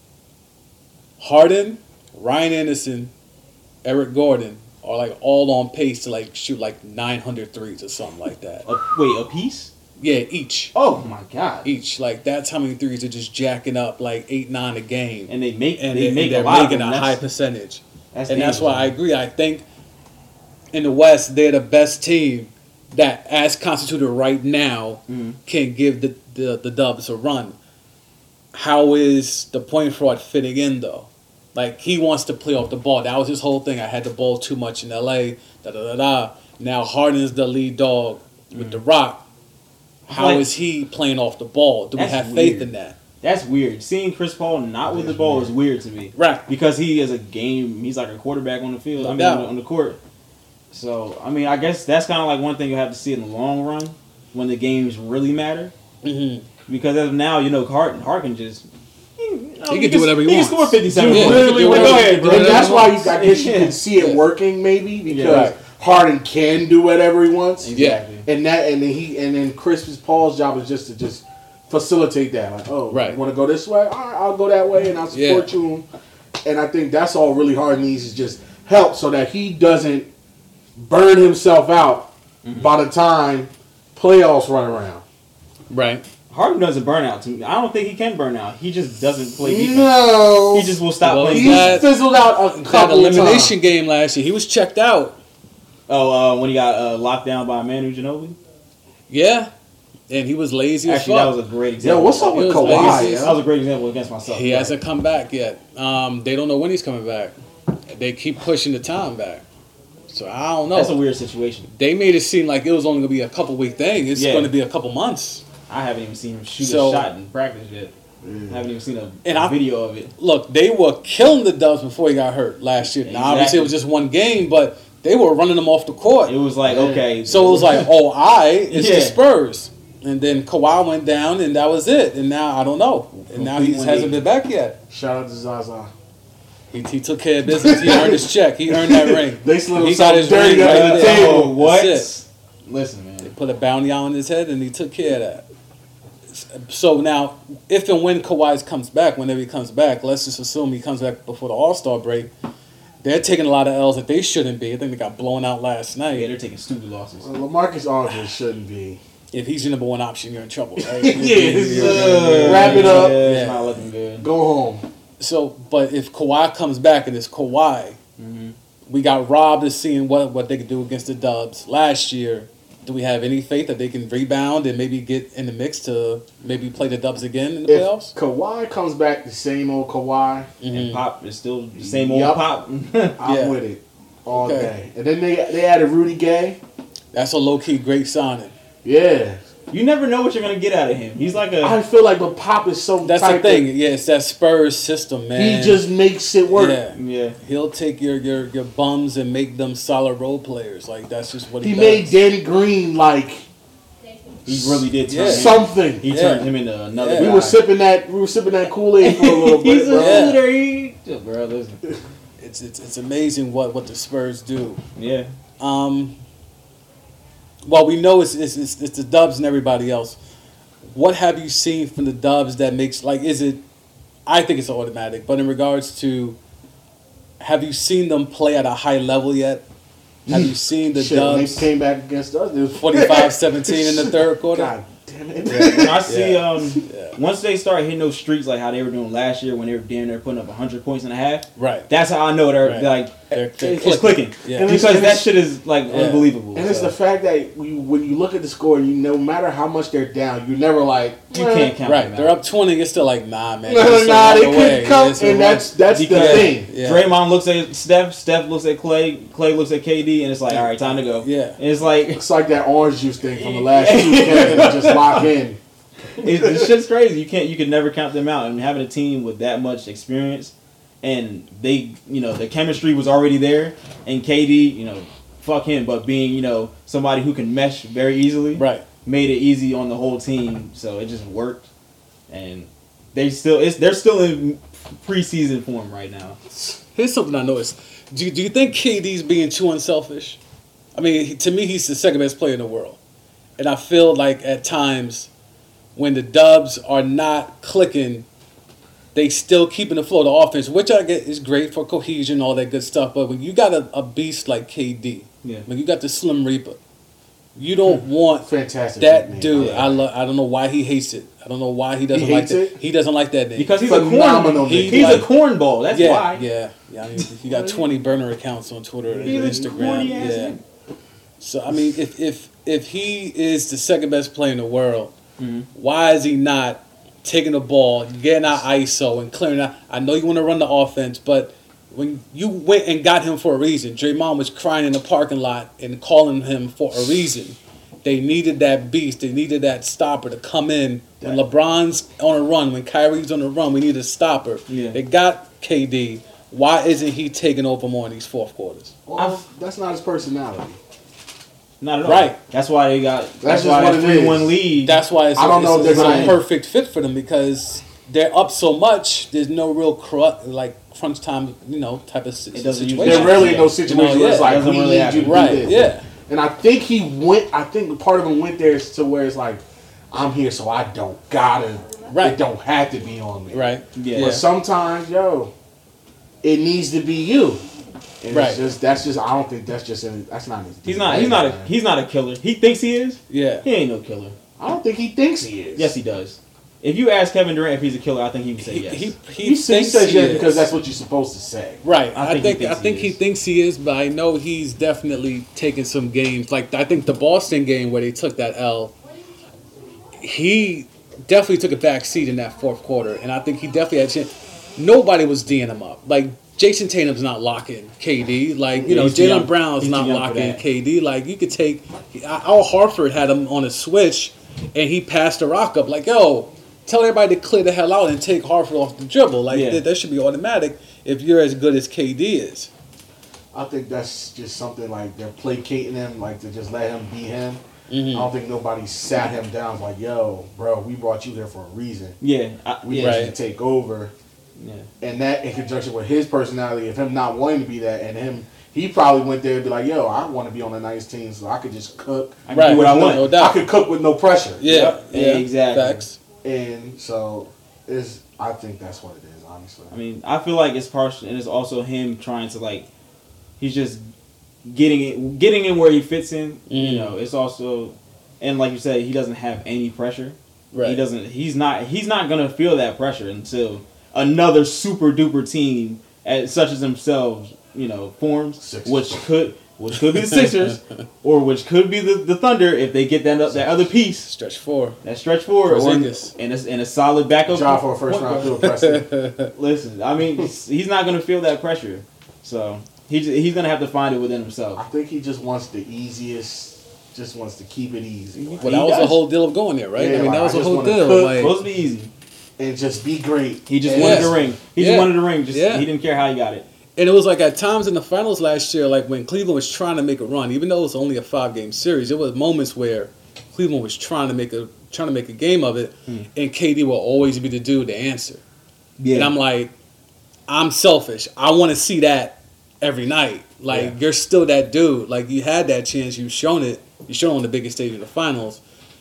Speaker 2: Harden, Ryan Anderson, Eric Gordon are like all on pace to like shoot like nine hundred threes or something like that.
Speaker 3: A, wait, a piece?
Speaker 2: Yeah, each.
Speaker 3: Oh my god!
Speaker 2: Each. Like that's how many threes they're just jacking up like eight, nine a game.
Speaker 3: And they make
Speaker 2: And
Speaker 3: they,
Speaker 2: they,
Speaker 3: make
Speaker 2: they're
Speaker 3: a lot
Speaker 2: making
Speaker 3: of
Speaker 2: a
Speaker 3: them.
Speaker 2: high
Speaker 3: That's,
Speaker 2: percentage.
Speaker 3: that's
Speaker 2: And that's why I
Speaker 3: dangerous.
Speaker 2: agree. I think in the West, they're the best team that, as constituted right now,
Speaker 3: Mhm.
Speaker 2: can give the, the, the Dubs a run. How is the point fraud fitting in, though? Like, he wants to play off the ball. That was his whole thing. I had the ball too much in L A. Da da da da. Now Harden's the lead dog with the Rock. How is
Speaker 3: Like-
Speaker 2: he playing off the ball? Do we
Speaker 3: That's
Speaker 2: have faith
Speaker 3: weird.
Speaker 2: in that?
Speaker 3: That's weird. Seeing Chris Paul not with the
Speaker 4: That's
Speaker 3: ball
Speaker 4: weird.
Speaker 3: is weird to me.
Speaker 2: Right.
Speaker 3: Because he is a game. He's like a quarterback on the field.
Speaker 2: No
Speaker 3: I mean,
Speaker 2: doubt.
Speaker 3: on the, on the court. So I mean, I guess that's kind of like one thing you have to see in the long run when the games really matter.
Speaker 2: Mm-hmm.
Speaker 3: Because as of now, you know, Harden, Harden just he, you know,
Speaker 2: He can do whatever he
Speaker 3: he
Speaker 2: wants.
Speaker 3: can score fifty-seven
Speaker 2: Yeah,
Speaker 3: points.
Speaker 2: he can do
Speaker 3: Like,
Speaker 2: whatever-
Speaker 3: go ahead, bro.
Speaker 4: And that's why you,
Speaker 3: wants.
Speaker 4: I guess you
Speaker 3: Yeah.
Speaker 4: can see it
Speaker 2: Yeah.
Speaker 4: working, maybe because
Speaker 3: Yeah. Right.
Speaker 4: Harden can do whatever he wants,
Speaker 3: Exactly.
Speaker 4: and that, and then he, and then Chris Paul's job is just to just facilitate that. Like, oh,
Speaker 2: Right.
Speaker 4: you want to go this way? All right, I'll go that way, and I'll support
Speaker 2: Yeah.
Speaker 4: you. And I think that's all really Harden needs is just help, so that he doesn't burn himself out
Speaker 3: Mm-hmm.
Speaker 4: by the time playoffs run around.
Speaker 2: Right.
Speaker 3: Harden doesn't burn out to me. I don't think he can burn out. He just doesn't play defense.
Speaker 4: No,
Speaker 3: He just will stop
Speaker 2: Well,
Speaker 3: playing.
Speaker 4: he's
Speaker 2: that-
Speaker 4: fizzled out a
Speaker 2: That
Speaker 4: couple of
Speaker 2: elimination
Speaker 4: times.
Speaker 2: game last year, he was checked out.
Speaker 3: Oh, uh, when he got uh, locked down by Manu Ginobili.
Speaker 2: Yeah. And he was lazy
Speaker 3: Actually,
Speaker 2: as
Speaker 3: that
Speaker 2: fuck.
Speaker 3: was a great
Speaker 4: Yo,
Speaker 3: example.
Speaker 4: what's up
Speaker 2: It
Speaker 4: with
Speaker 2: was
Speaker 4: Kawhi?
Speaker 2: lazy.
Speaker 4: yo?
Speaker 3: That was a great example against myself.
Speaker 2: He hasn't come back yet. Um, they don't know when he's coming back. They keep pushing the time back. So I don't know.
Speaker 3: That's a weird situation.
Speaker 2: They made it seem like it was only going to be a couple week thing. It's
Speaker 3: Yeah.
Speaker 2: going to be a couple months.
Speaker 3: I haven't even seen him shoot
Speaker 2: So-
Speaker 3: a shot in practice yet.
Speaker 4: Yeah.
Speaker 3: I haven't even seen a,
Speaker 2: And
Speaker 3: a
Speaker 2: I-
Speaker 3: video of it.
Speaker 2: Look, they were killing the Dubs before he got hurt last year. Now,
Speaker 3: Exactly.
Speaker 2: obviously, it was just one game, but they were running them off the court.
Speaker 3: It was like,
Speaker 4: Yeah.
Speaker 3: okay.
Speaker 2: So it was like, oh, I, it's
Speaker 3: Yeah.
Speaker 2: the Spurs. And then Kawhi went down, and that was it. And now, I don't know. And now he just hasn't been back yet.
Speaker 4: Shout out to Zaza.
Speaker 2: He, he took care of business. He earned his check. He earned that ring.
Speaker 4: They slid
Speaker 2: He
Speaker 4: him
Speaker 2: got
Speaker 4: something
Speaker 2: his
Speaker 4: dirty
Speaker 2: ring
Speaker 4: under
Speaker 2: right
Speaker 4: the
Speaker 2: there.
Speaker 4: table.
Speaker 3: Oh, what?
Speaker 2: That's
Speaker 3: Listen, man.
Speaker 2: They put a bounty on his head, and he took care of that. So now, if and when Kawhi comes back, whenever he comes back, let's just assume he comes back before the All-Star break, they're taking a lot of L's that they shouldn't be. I think they got blown out last
Speaker 3: Yeah,
Speaker 2: night.
Speaker 3: they're taking stupid losses.
Speaker 4: Well, LaMarcus Aldridge shouldn't be.
Speaker 2: If he's your number one option, you're in trouble, right?
Speaker 4: Yeah, uh, wrap it up.
Speaker 3: Yeah, it's
Speaker 2: Yeah.
Speaker 3: not looking good.
Speaker 4: Go home.
Speaker 2: So, but if Kawhi comes back and it's Kawhi,
Speaker 3: Mm-hmm.
Speaker 2: we got robbed of seeing what, what they could do against the Dubs last year. Do we have any faith that they can rebound and maybe get in the mix to maybe play the Dubs again in the
Speaker 4: If
Speaker 2: playoffs?
Speaker 4: Kawhi comes back the same old Kawhi,
Speaker 3: And Pop is still the same old
Speaker 4: Yup.
Speaker 3: Pop.
Speaker 4: I'm
Speaker 2: Yeah.
Speaker 4: with it all
Speaker 2: Okay.
Speaker 4: day. And then they they added Rudy Gay.
Speaker 2: That's a low-key great signing.
Speaker 4: Yeah.
Speaker 3: You never know what you're gonna get out of him. He's like a.
Speaker 4: I feel like the Pop is so
Speaker 2: That's the
Speaker 4: tight
Speaker 2: thing.
Speaker 4: that
Speaker 2: Yeah, it's that Spurs system, man.
Speaker 4: he just makes it work.
Speaker 2: Yeah.
Speaker 3: yeah.
Speaker 2: He'll take your, your, your bums and make them solid role players. Like, that's just what he,
Speaker 4: He
Speaker 2: does.
Speaker 4: made Danny Green like
Speaker 3: He really did turn
Speaker 2: Yeah.
Speaker 3: him.
Speaker 4: something.
Speaker 3: He
Speaker 2: Yeah.
Speaker 3: turned him into another
Speaker 2: Yeah.
Speaker 4: We
Speaker 3: guy.
Speaker 4: were sipping that we were sipping that Kool-Aid for a little
Speaker 3: He's
Speaker 4: bit,
Speaker 3: a
Speaker 4: bro.
Speaker 2: Yeah.
Speaker 3: shooter. He, just, bro, listen.
Speaker 2: It's, it's, it's amazing what, what the Spurs do.
Speaker 3: Yeah.
Speaker 2: Um, well, we know it's, it's, it's, it's the Dubs and everybody else. What have you seen from the Dubs that makes, like, is it, I think it's automatic, but in regards to, have you seen them play at a high level yet? Have you seen the
Speaker 4: Shit, when they
Speaker 2: Dubs
Speaker 4: came back against us, it was
Speaker 2: forty-five seventeen in the third quarter?
Speaker 4: God damn it.
Speaker 3: When I see
Speaker 2: Yeah.
Speaker 3: um once they start hitting those streaks like how they were doing last year when they were damn near putting up one hundred points and a half,
Speaker 2: Right.
Speaker 3: that's how I know they're
Speaker 2: Right.
Speaker 3: like
Speaker 2: They're- they're
Speaker 3: it's clicking.
Speaker 2: Yeah.
Speaker 4: And
Speaker 3: Because
Speaker 4: it's-
Speaker 3: that shit is like
Speaker 2: Yeah.
Speaker 3: unbelievable.
Speaker 4: And it's
Speaker 3: so.
Speaker 4: the fact that we, when you look at the score, you no matter how much they're down, you're never like
Speaker 3: You
Speaker 4: "Eh."
Speaker 3: can't count
Speaker 2: Right.
Speaker 3: them
Speaker 2: They're
Speaker 3: out.
Speaker 2: up twenty. You're still like, nah, man.
Speaker 4: No,
Speaker 2: You're
Speaker 4: no,
Speaker 2: still
Speaker 4: nah,
Speaker 2: on
Speaker 4: they
Speaker 2: the
Speaker 4: couldn't
Speaker 2: way.
Speaker 4: come,
Speaker 2: You're still
Speaker 4: and
Speaker 2: on-
Speaker 4: that's that's the
Speaker 3: Because-
Speaker 4: thing.
Speaker 2: Yeah.
Speaker 3: Draymond looks at Steph, Steph looks at Clay, Clay looks at K D, and it's like, all right, time to go.
Speaker 2: Yeah.
Speaker 3: And it's like
Speaker 4: It's like that orange juice thing from the last two games. Just lock in.
Speaker 3: It's, this shit's crazy. You can't, you can never count them out. And having a team with that much experience, and they, you know, the chemistry was already there. And K D, you know, fuck him, but being, you know, somebody who can mesh very easily,
Speaker 2: Right.
Speaker 3: made it easy on the whole team. So it just worked, and they still, it's they're still in preseason form right now.
Speaker 2: Here's something I noticed. Do you, do you think K D's being too unselfish? I mean, he- to me, he's the second best player in the world. And I feel like at times when the Dubs are not clicking, they still keeping the flow of the offense, which I get is great for cohesion, all that good stuff. But when you got a, a beast like K D,
Speaker 3: Yeah.
Speaker 2: when you got the Slim Reaper, you don't want
Speaker 4: Fantastic.
Speaker 2: that
Speaker 4: nickname.
Speaker 2: dude.
Speaker 3: Yeah.
Speaker 2: I lo- I don't know why he hates it. I don't know why he doesn't
Speaker 4: He
Speaker 2: like
Speaker 4: hates
Speaker 2: that.
Speaker 4: it?
Speaker 2: He doesn't like that name.
Speaker 3: Because he's
Speaker 4: Phenomenal
Speaker 3: a corn,
Speaker 2: nigga.
Speaker 3: he's
Speaker 2: Like-
Speaker 3: a cornball. That's
Speaker 2: yeah,
Speaker 3: why.
Speaker 2: yeah, yeah. I mean, he got twenty burner accounts on Twitter and
Speaker 3: He's a
Speaker 2: Instagram.
Speaker 3: corny ass
Speaker 2: Yeah.
Speaker 3: nigga.
Speaker 2: So I mean, if if if he is the second best player in the world,
Speaker 3: Mhm.
Speaker 2: why is he not taking the ball, getting out I S O and clearing out? I know you want to run the offense, but when you went and got him for a reason, Draymond was crying in the parking lot and calling him for a reason. They needed that beast. They needed that stopper to come in when LeBron's on a run, when Kyrie's on a run. We need a stopper.
Speaker 3: Yeah.
Speaker 2: They got K D. Why isn't he taking over more in these fourth quarters?
Speaker 4: Well, that's not his personality.
Speaker 3: Not at all.
Speaker 2: Right.
Speaker 3: That's why they got. That's,
Speaker 4: just
Speaker 3: why
Speaker 4: what
Speaker 3: that
Speaker 4: it
Speaker 3: three
Speaker 4: is.
Speaker 3: one lead.
Speaker 2: That's why it's,
Speaker 4: I don't
Speaker 2: a,
Speaker 4: know
Speaker 2: it's,
Speaker 4: if
Speaker 2: it's
Speaker 4: they're
Speaker 2: a
Speaker 4: gonna-
Speaker 2: perfect fit for them because they're up so much. There's no real cru- like crunch time, you know, type of si-
Speaker 3: It doesn't
Speaker 2: situation.
Speaker 3: usually
Speaker 4: There really
Speaker 3: Yeah.
Speaker 4: no situation
Speaker 2: You know,
Speaker 4: where it's
Speaker 2: yeah,
Speaker 4: like,
Speaker 3: doesn't
Speaker 4: we
Speaker 3: really
Speaker 4: need
Speaker 3: happen.
Speaker 4: you to
Speaker 2: Right,
Speaker 4: do this.
Speaker 2: yeah.
Speaker 4: And I think he went, I think part of him went there to where it's like, I'm here so I don't gotta,
Speaker 2: Right.
Speaker 4: it don't have to be on me.
Speaker 2: Right.
Speaker 3: Yeah.
Speaker 4: But sometimes, yo, it needs to be you. And
Speaker 2: Right.
Speaker 4: it's just, that's just, I don't think that's just, in, that's not his
Speaker 3: He's not. He's not a.
Speaker 4: man.
Speaker 3: He's not a killer. He thinks he is.
Speaker 2: Yeah.
Speaker 3: He ain't no killer.
Speaker 4: I don't think he thinks he is.
Speaker 3: Yes, he does. If you ask Kevin Durant if he's a killer, I think he would say
Speaker 2: He,
Speaker 3: yes.
Speaker 2: he, he,
Speaker 4: He,
Speaker 2: thinks
Speaker 4: says
Speaker 2: he
Speaker 4: yes
Speaker 2: is.
Speaker 4: because that's what you're supposed to say.
Speaker 2: Right.
Speaker 3: I
Speaker 2: I
Speaker 3: think he
Speaker 2: think
Speaker 3: thinks
Speaker 2: I think
Speaker 3: he
Speaker 2: he
Speaker 3: is.
Speaker 2: thinks he is, but I know he's definitely taking some games. Like I think the Boston game where they took that L, he definitely took a back seat in that fourth quarter, and I think he definitely had a chance. Nobody was D'ing him up. Like Jason Tatum's not locking K D. Like, you
Speaker 3: Yeah,
Speaker 2: know,
Speaker 3: he's too young.
Speaker 2: Jalen Brown's
Speaker 3: He's
Speaker 2: not
Speaker 3: too young for
Speaker 2: locking
Speaker 3: that.
Speaker 2: K D. Like, you could take Al Horford had him on a switch, and he passed the rock up. Like, yo, tell everybody to clear the hell out and take Horford off the dribble. Like,
Speaker 3: Yeah.
Speaker 2: that, that should be automatic if you're as good as K D is.
Speaker 4: I think that's just something like they're placating him, like to just let him be him.
Speaker 2: Mhm.
Speaker 4: I don't think nobody sat him down like, yo, bro, we brought you here for a reason.
Speaker 3: Yeah, I,
Speaker 4: We
Speaker 3: yeah,
Speaker 4: need you
Speaker 2: Right.
Speaker 4: to take over.
Speaker 3: yeah.
Speaker 4: And that in conjunction with his personality, of him not wanting to be that, and him, he probably went there and be like, yo, I want to be on a nice team so I could just cook.
Speaker 3: I can
Speaker 2: Right,
Speaker 3: do what I
Speaker 2: no-
Speaker 3: want.
Speaker 2: no
Speaker 4: I
Speaker 2: doubt.
Speaker 4: could cook with no pressure.
Speaker 2: Yeah,
Speaker 3: Yep.
Speaker 2: yeah,
Speaker 3: Yeah, exactly.
Speaker 2: Facts.
Speaker 4: And so, is I think that's what it is, honestly.
Speaker 3: I mean, I feel like it's partial, and it's also him trying to like, he's just getting it, getting in where he fits in.
Speaker 2: Mm.
Speaker 3: You know, it's also, and like you said, he doesn't have any pressure.
Speaker 2: Right.
Speaker 3: He doesn't. He's not. He's not gonna feel that pressure until another super duper team, as, such as themselves, you know, forms,
Speaker 4: Sixers.
Speaker 3: which could, which could be the Sixers, or which could be the, the Thunder if they get that that other piece,
Speaker 2: Stretch four.
Speaker 3: that stretch forward, or
Speaker 2: Porzingis.
Speaker 3: and a, and a solid backup.
Speaker 4: Job for a first
Speaker 3: point
Speaker 4: round
Speaker 3: guard.
Speaker 4: field Preston.
Speaker 3: Listen, I mean, he's not going to feel that pressure. So he's he's going to have to find it within
Speaker 4: I
Speaker 3: himself.
Speaker 4: think he just wants the easiest, just wants to keep it easy.
Speaker 2: Well,
Speaker 3: He
Speaker 2: that was the
Speaker 3: does.
Speaker 2: whole deal of going there, right?
Speaker 4: Yeah,
Speaker 2: I mean,
Speaker 4: like,
Speaker 2: that was
Speaker 4: I
Speaker 2: the
Speaker 4: just
Speaker 2: whole
Speaker 4: wanna
Speaker 2: deal.
Speaker 4: cook,
Speaker 2: Like,
Speaker 3: Supposed to be easy.
Speaker 4: And just be great.
Speaker 3: He just
Speaker 2: Yeah.
Speaker 3: wanted the ring. He
Speaker 2: Yeah.
Speaker 3: just wanted the ring. Just
Speaker 2: Yeah.
Speaker 3: he didn't care how he got it.
Speaker 2: and it was like at times in the finals last year, like when Cleveland was trying to make a run, even though it was only a five game series, there was moments where Cleveland was trying to make a trying to make a game of it,
Speaker 3: Hmm.
Speaker 2: and K D will always be the dude to answer.
Speaker 3: Yeah.
Speaker 2: And I'm like, I'm selfish. I want to see that every night. Like,
Speaker 3: Yeah.
Speaker 2: you're still that dude. Like, you had that chance. You've shown it. You showed it on the biggest stage of the finals.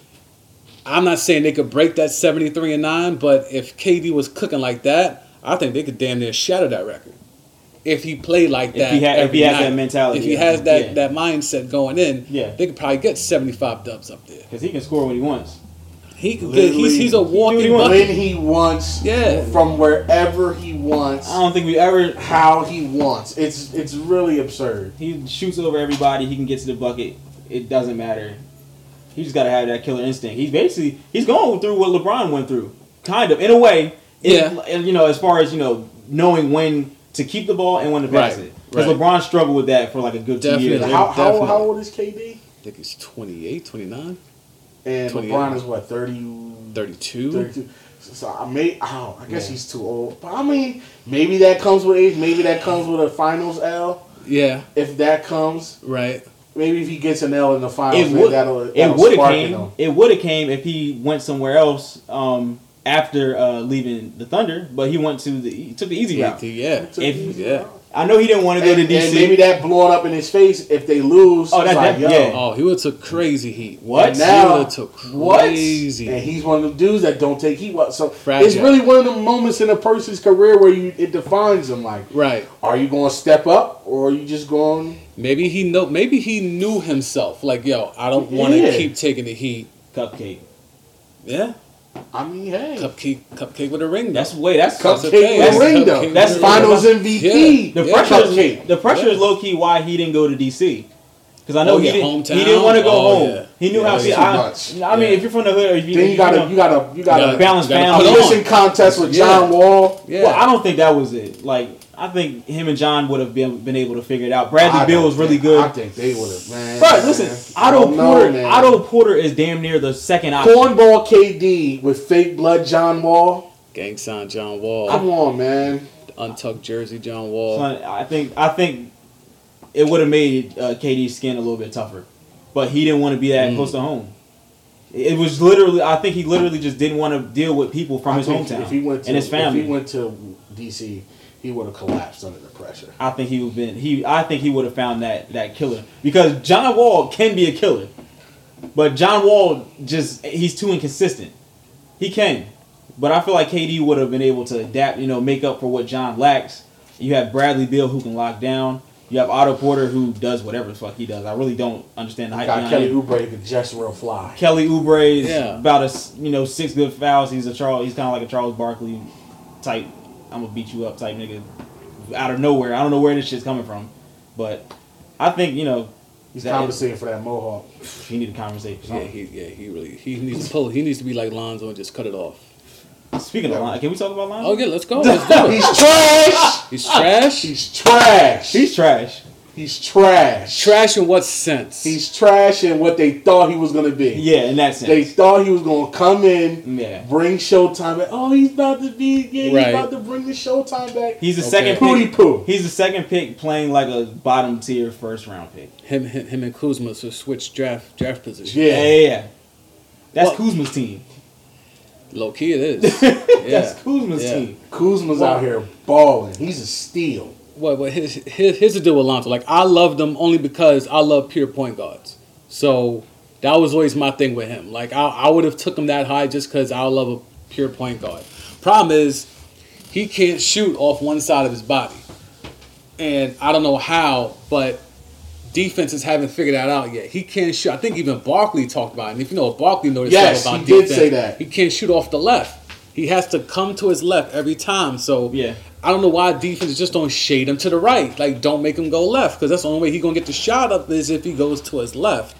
Speaker 2: I'm not saying they could break that seventy-three and nine, but if K D was cooking like that, I think they could damn near shatter that record. If he played like
Speaker 3: If
Speaker 2: that,
Speaker 3: he had- if
Speaker 2: every
Speaker 3: he has
Speaker 2: night.
Speaker 3: that mentality,
Speaker 2: if he
Speaker 3: yeah.
Speaker 2: has that,
Speaker 3: Yeah.
Speaker 2: that mindset going in,
Speaker 3: Yeah.
Speaker 2: they could probably get seventy-five dubs up there.
Speaker 3: Because he can score when he wants.
Speaker 2: He could get, he's,
Speaker 4: Literally,
Speaker 2: he's a
Speaker 3: he do
Speaker 2: walking
Speaker 3: what
Speaker 2: bucket.
Speaker 4: When he wants,
Speaker 2: Yeah.
Speaker 4: from wherever he wants,
Speaker 3: I don't think we ever.
Speaker 4: how he wants. It's it's really absurd.
Speaker 3: He shoots over everybody. He can get to the bucket. It doesn't matter. He just got to have that killer instinct. He's basically he's going through what LeBron went through, kind of in a way. It-
Speaker 2: Yeah.
Speaker 3: and, you know, as far as you know, knowing when to keep the ball and when to pass
Speaker 2: Right,
Speaker 3: it. Because
Speaker 2: right.
Speaker 3: LeBron struggled with that for like a good two
Speaker 2: Definitely.
Speaker 3: years.
Speaker 4: How, how,
Speaker 2: definitely.
Speaker 4: how old is K D?
Speaker 2: I think he's twenty-eight, twenty-nine,
Speaker 4: And
Speaker 2: twenty-eight.
Speaker 4: LeBron is what, thirty,
Speaker 2: thirty-two.
Speaker 4: thirty-two? So, so I may, oh, I guess
Speaker 3: Yeah.
Speaker 4: he's too old. But I mean, maybe that comes with age. Maybe that comes with a finals L.
Speaker 2: Yeah,
Speaker 4: If that comes,
Speaker 2: right.
Speaker 4: maybe if he gets an L in the finals,
Speaker 3: It
Speaker 4: then
Speaker 3: would.
Speaker 4: that'll,
Speaker 3: It
Speaker 4: that'll
Speaker 3: would have
Speaker 4: spark in
Speaker 3: came.
Speaker 4: him.
Speaker 3: It would have came if he went somewhere else um, after uh, leaving the Thunder, but he went to the he took the easy
Speaker 2: Yeah,
Speaker 3: route.
Speaker 2: yeah.
Speaker 3: If-
Speaker 2: yeah.
Speaker 3: I know he didn't want to go
Speaker 4: And,
Speaker 3: to D C.
Speaker 4: and maybe that blowing up in his face if they lose.
Speaker 3: Oh,
Speaker 4: it's
Speaker 3: that-
Speaker 4: like,
Speaker 3: that-
Speaker 4: yo,
Speaker 3: yeah.
Speaker 2: Oh, he would have took crazy heat.
Speaker 3: What?
Speaker 4: And
Speaker 2: He
Speaker 4: now,
Speaker 2: would have took
Speaker 4: what?
Speaker 2: crazy.
Speaker 4: And he's one of the dudes that don't take heat. So
Speaker 2: Fragile.
Speaker 4: it's really one of the moments in a person's career where you it defines them. Like,
Speaker 2: Right.
Speaker 4: are you going to step up or are you just going?
Speaker 2: Maybe he know. Maybe he knew himself. Like, yo, I don't want to
Speaker 4: Yeah.
Speaker 2: keep taking the heat.
Speaker 3: Cupcake.
Speaker 2: Yeah.
Speaker 4: I mean, hey,
Speaker 2: Cupcake, cupcake with a ring. Though.
Speaker 3: That's way. That's
Speaker 4: cupcake
Speaker 2: okay.
Speaker 4: with
Speaker 2: That's
Speaker 4: a ring
Speaker 2: cupcake
Speaker 4: though.
Speaker 2: with
Speaker 3: That's
Speaker 2: a ring.
Speaker 4: Finals M V P.
Speaker 2: Yeah.
Speaker 3: The
Speaker 2: Yeah.
Speaker 3: pressure.
Speaker 4: Cupcake.
Speaker 3: Is, the pressure
Speaker 2: Yeah.
Speaker 3: is low key why he didn't go to D C. Because I know
Speaker 2: Oh,
Speaker 3: he
Speaker 2: yeah,
Speaker 3: didn't.
Speaker 2: hometown.
Speaker 3: He didn't want to go
Speaker 2: Oh,
Speaker 3: home.
Speaker 2: yeah.
Speaker 3: He knew
Speaker 2: Yeah,
Speaker 3: how.
Speaker 2: that's
Speaker 3: See,
Speaker 4: too
Speaker 3: I,
Speaker 4: much.
Speaker 3: I mean,
Speaker 2: Yeah.
Speaker 3: if you're from the hood, if you,
Speaker 4: Then you gotta,
Speaker 3: know,
Speaker 4: you gotta, you gotta,
Speaker 2: gotta
Speaker 3: balance
Speaker 2: gotta
Speaker 3: family.
Speaker 2: put it on.
Speaker 4: audition contest with
Speaker 2: Yeah.
Speaker 4: John Wall.
Speaker 2: Yeah.
Speaker 3: Well, I don't think that was it. Like, I think him and John would have been been able to figure it out. Bradley
Speaker 4: I
Speaker 3: Beal
Speaker 4: don't
Speaker 3: was really
Speaker 4: think-
Speaker 3: good.
Speaker 4: I think they would have, man.
Speaker 3: But listen,
Speaker 4: I
Speaker 3: Otto
Speaker 4: don't know,
Speaker 3: Porter.
Speaker 4: man.
Speaker 3: Otto Porter is damn near the second option.
Speaker 4: Cornball K D with fake blood John Wall.
Speaker 2: Gang sign John Wall.
Speaker 4: Come on, man.
Speaker 2: Untucked jersey John Wall.
Speaker 3: Son, I think I think it would have made uh, K D's skin a little bit tougher, but he didn't want to be that
Speaker 2: Mm.
Speaker 3: close to home. It was literally, I think he literally just didn't want to deal with people from
Speaker 4: I
Speaker 3: his
Speaker 4: think
Speaker 3: hometown
Speaker 4: if he went to,
Speaker 3: and his family.
Speaker 4: If he went to D C, he would have collapsed under the pressure.
Speaker 3: I think he would been he. I think he would have found that that killer because John Wall can be a killer, but John Wall just he's too inconsistent. He can, but I feel like K D would have been able to adapt, you know, make up for what John lacks. You have Bradley Beal who can lock down. You have Otto Porter who does whatever the fuck he does. I really don't understand the hype
Speaker 4: Got
Speaker 3: behind
Speaker 4: Kelly
Speaker 3: him.
Speaker 4: Oubre who could just real fly.
Speaker 3: Kelly Oubre is
Speaker 2: Yeah.
Speaker 3: about a s- you know six good fouls. He's a Charles. He's kind of like a Charles Barkley type. I'm gonna beat you up type nigga out of nowhere. I don't know where this shit's coming from, but I think you know
Speaker 4: He's
Speaker 3: that-
Speaker 4: compensating for that mohawk.
Speaker 3: he need to conversate.
Speaker 2: Yeah, he yeah he really he needs to pull. He needs to be like Lonzo and just cut it off.
Speaker 3: Speaking of Lonzo, can we talk about Lonzo?
Speaker 2: Oh yeah, let's go. Let's do it.
Speaker 4: He's trash.
Speaker 2: He's trash.
Speaker 4: He's trash.
Speaker 3: He's trash.
Speaker 4: He's trash.
Speaker 2: Trash in what sense?
Speaker 4: He's trash in what they thought he was gonna be.
Speaker 3: Yeah, in that sense.
Speaker 4: They thought he was gonna come in,
Speaker 3: Yeah.
Speaker 4: bring Showtime back. Oh, he's about to be, yeah, he's
Speaker 2: Right.
Speaker 4: about to bring the Showtime back.
Speaker 3: He's the
Speaker 2: Okay.
Speaker 3: second
Speaker 4: Pooty
Speaker 3: pick.
Speaker 4: poo.
Speaker 3: He's the second pick playing like a bottom tier first round pick.
Speaker 2: him, him, him and Kuzma to switch draft draft position.
Speaker 3: Yeah,
Speaker 4: Yeah.
Speaker 3: yeah, yeah. That's
Speaker 2: Well-
Speaker 3: Kuzma's team.
Speaker 2: Low key, it is. Yeah.
Speaker 3: That's Kuzma's
Speaker 2: Yeah.
Speaker 3: team.
Speaker 4: Kuzma's
Speaker 2: Well-
Speaker 4: out here balling. He's a steal.
Speaker 2: Well, but here's, here's, here's the deal with Lonzo. Like, I love them only because I love pure point guards. So that was always my thing with him. Like, I, I would have took him that high just because I love a pure point guard. Problem is, he can't shoot off one side of his body. And I don't know how, but defenses haven't figured that out yet. He can't shoot. I think even Barkley talked about it. And if you know, Barkley knows
Speaker 4: Yes,
Speaker 2: about
Speaker 4: he did
Speaker 2: defense.
Speaker 4: say that.
Speaker 2: He can't shoot off the left. He has to come to his left every time. So
Speaker 3: Yeah.
Speaker 2: I don't know why defenses just don't shade him to the right. Like, don't make him go left, because that's the only way he's going to get the shot up is if he goes to his left.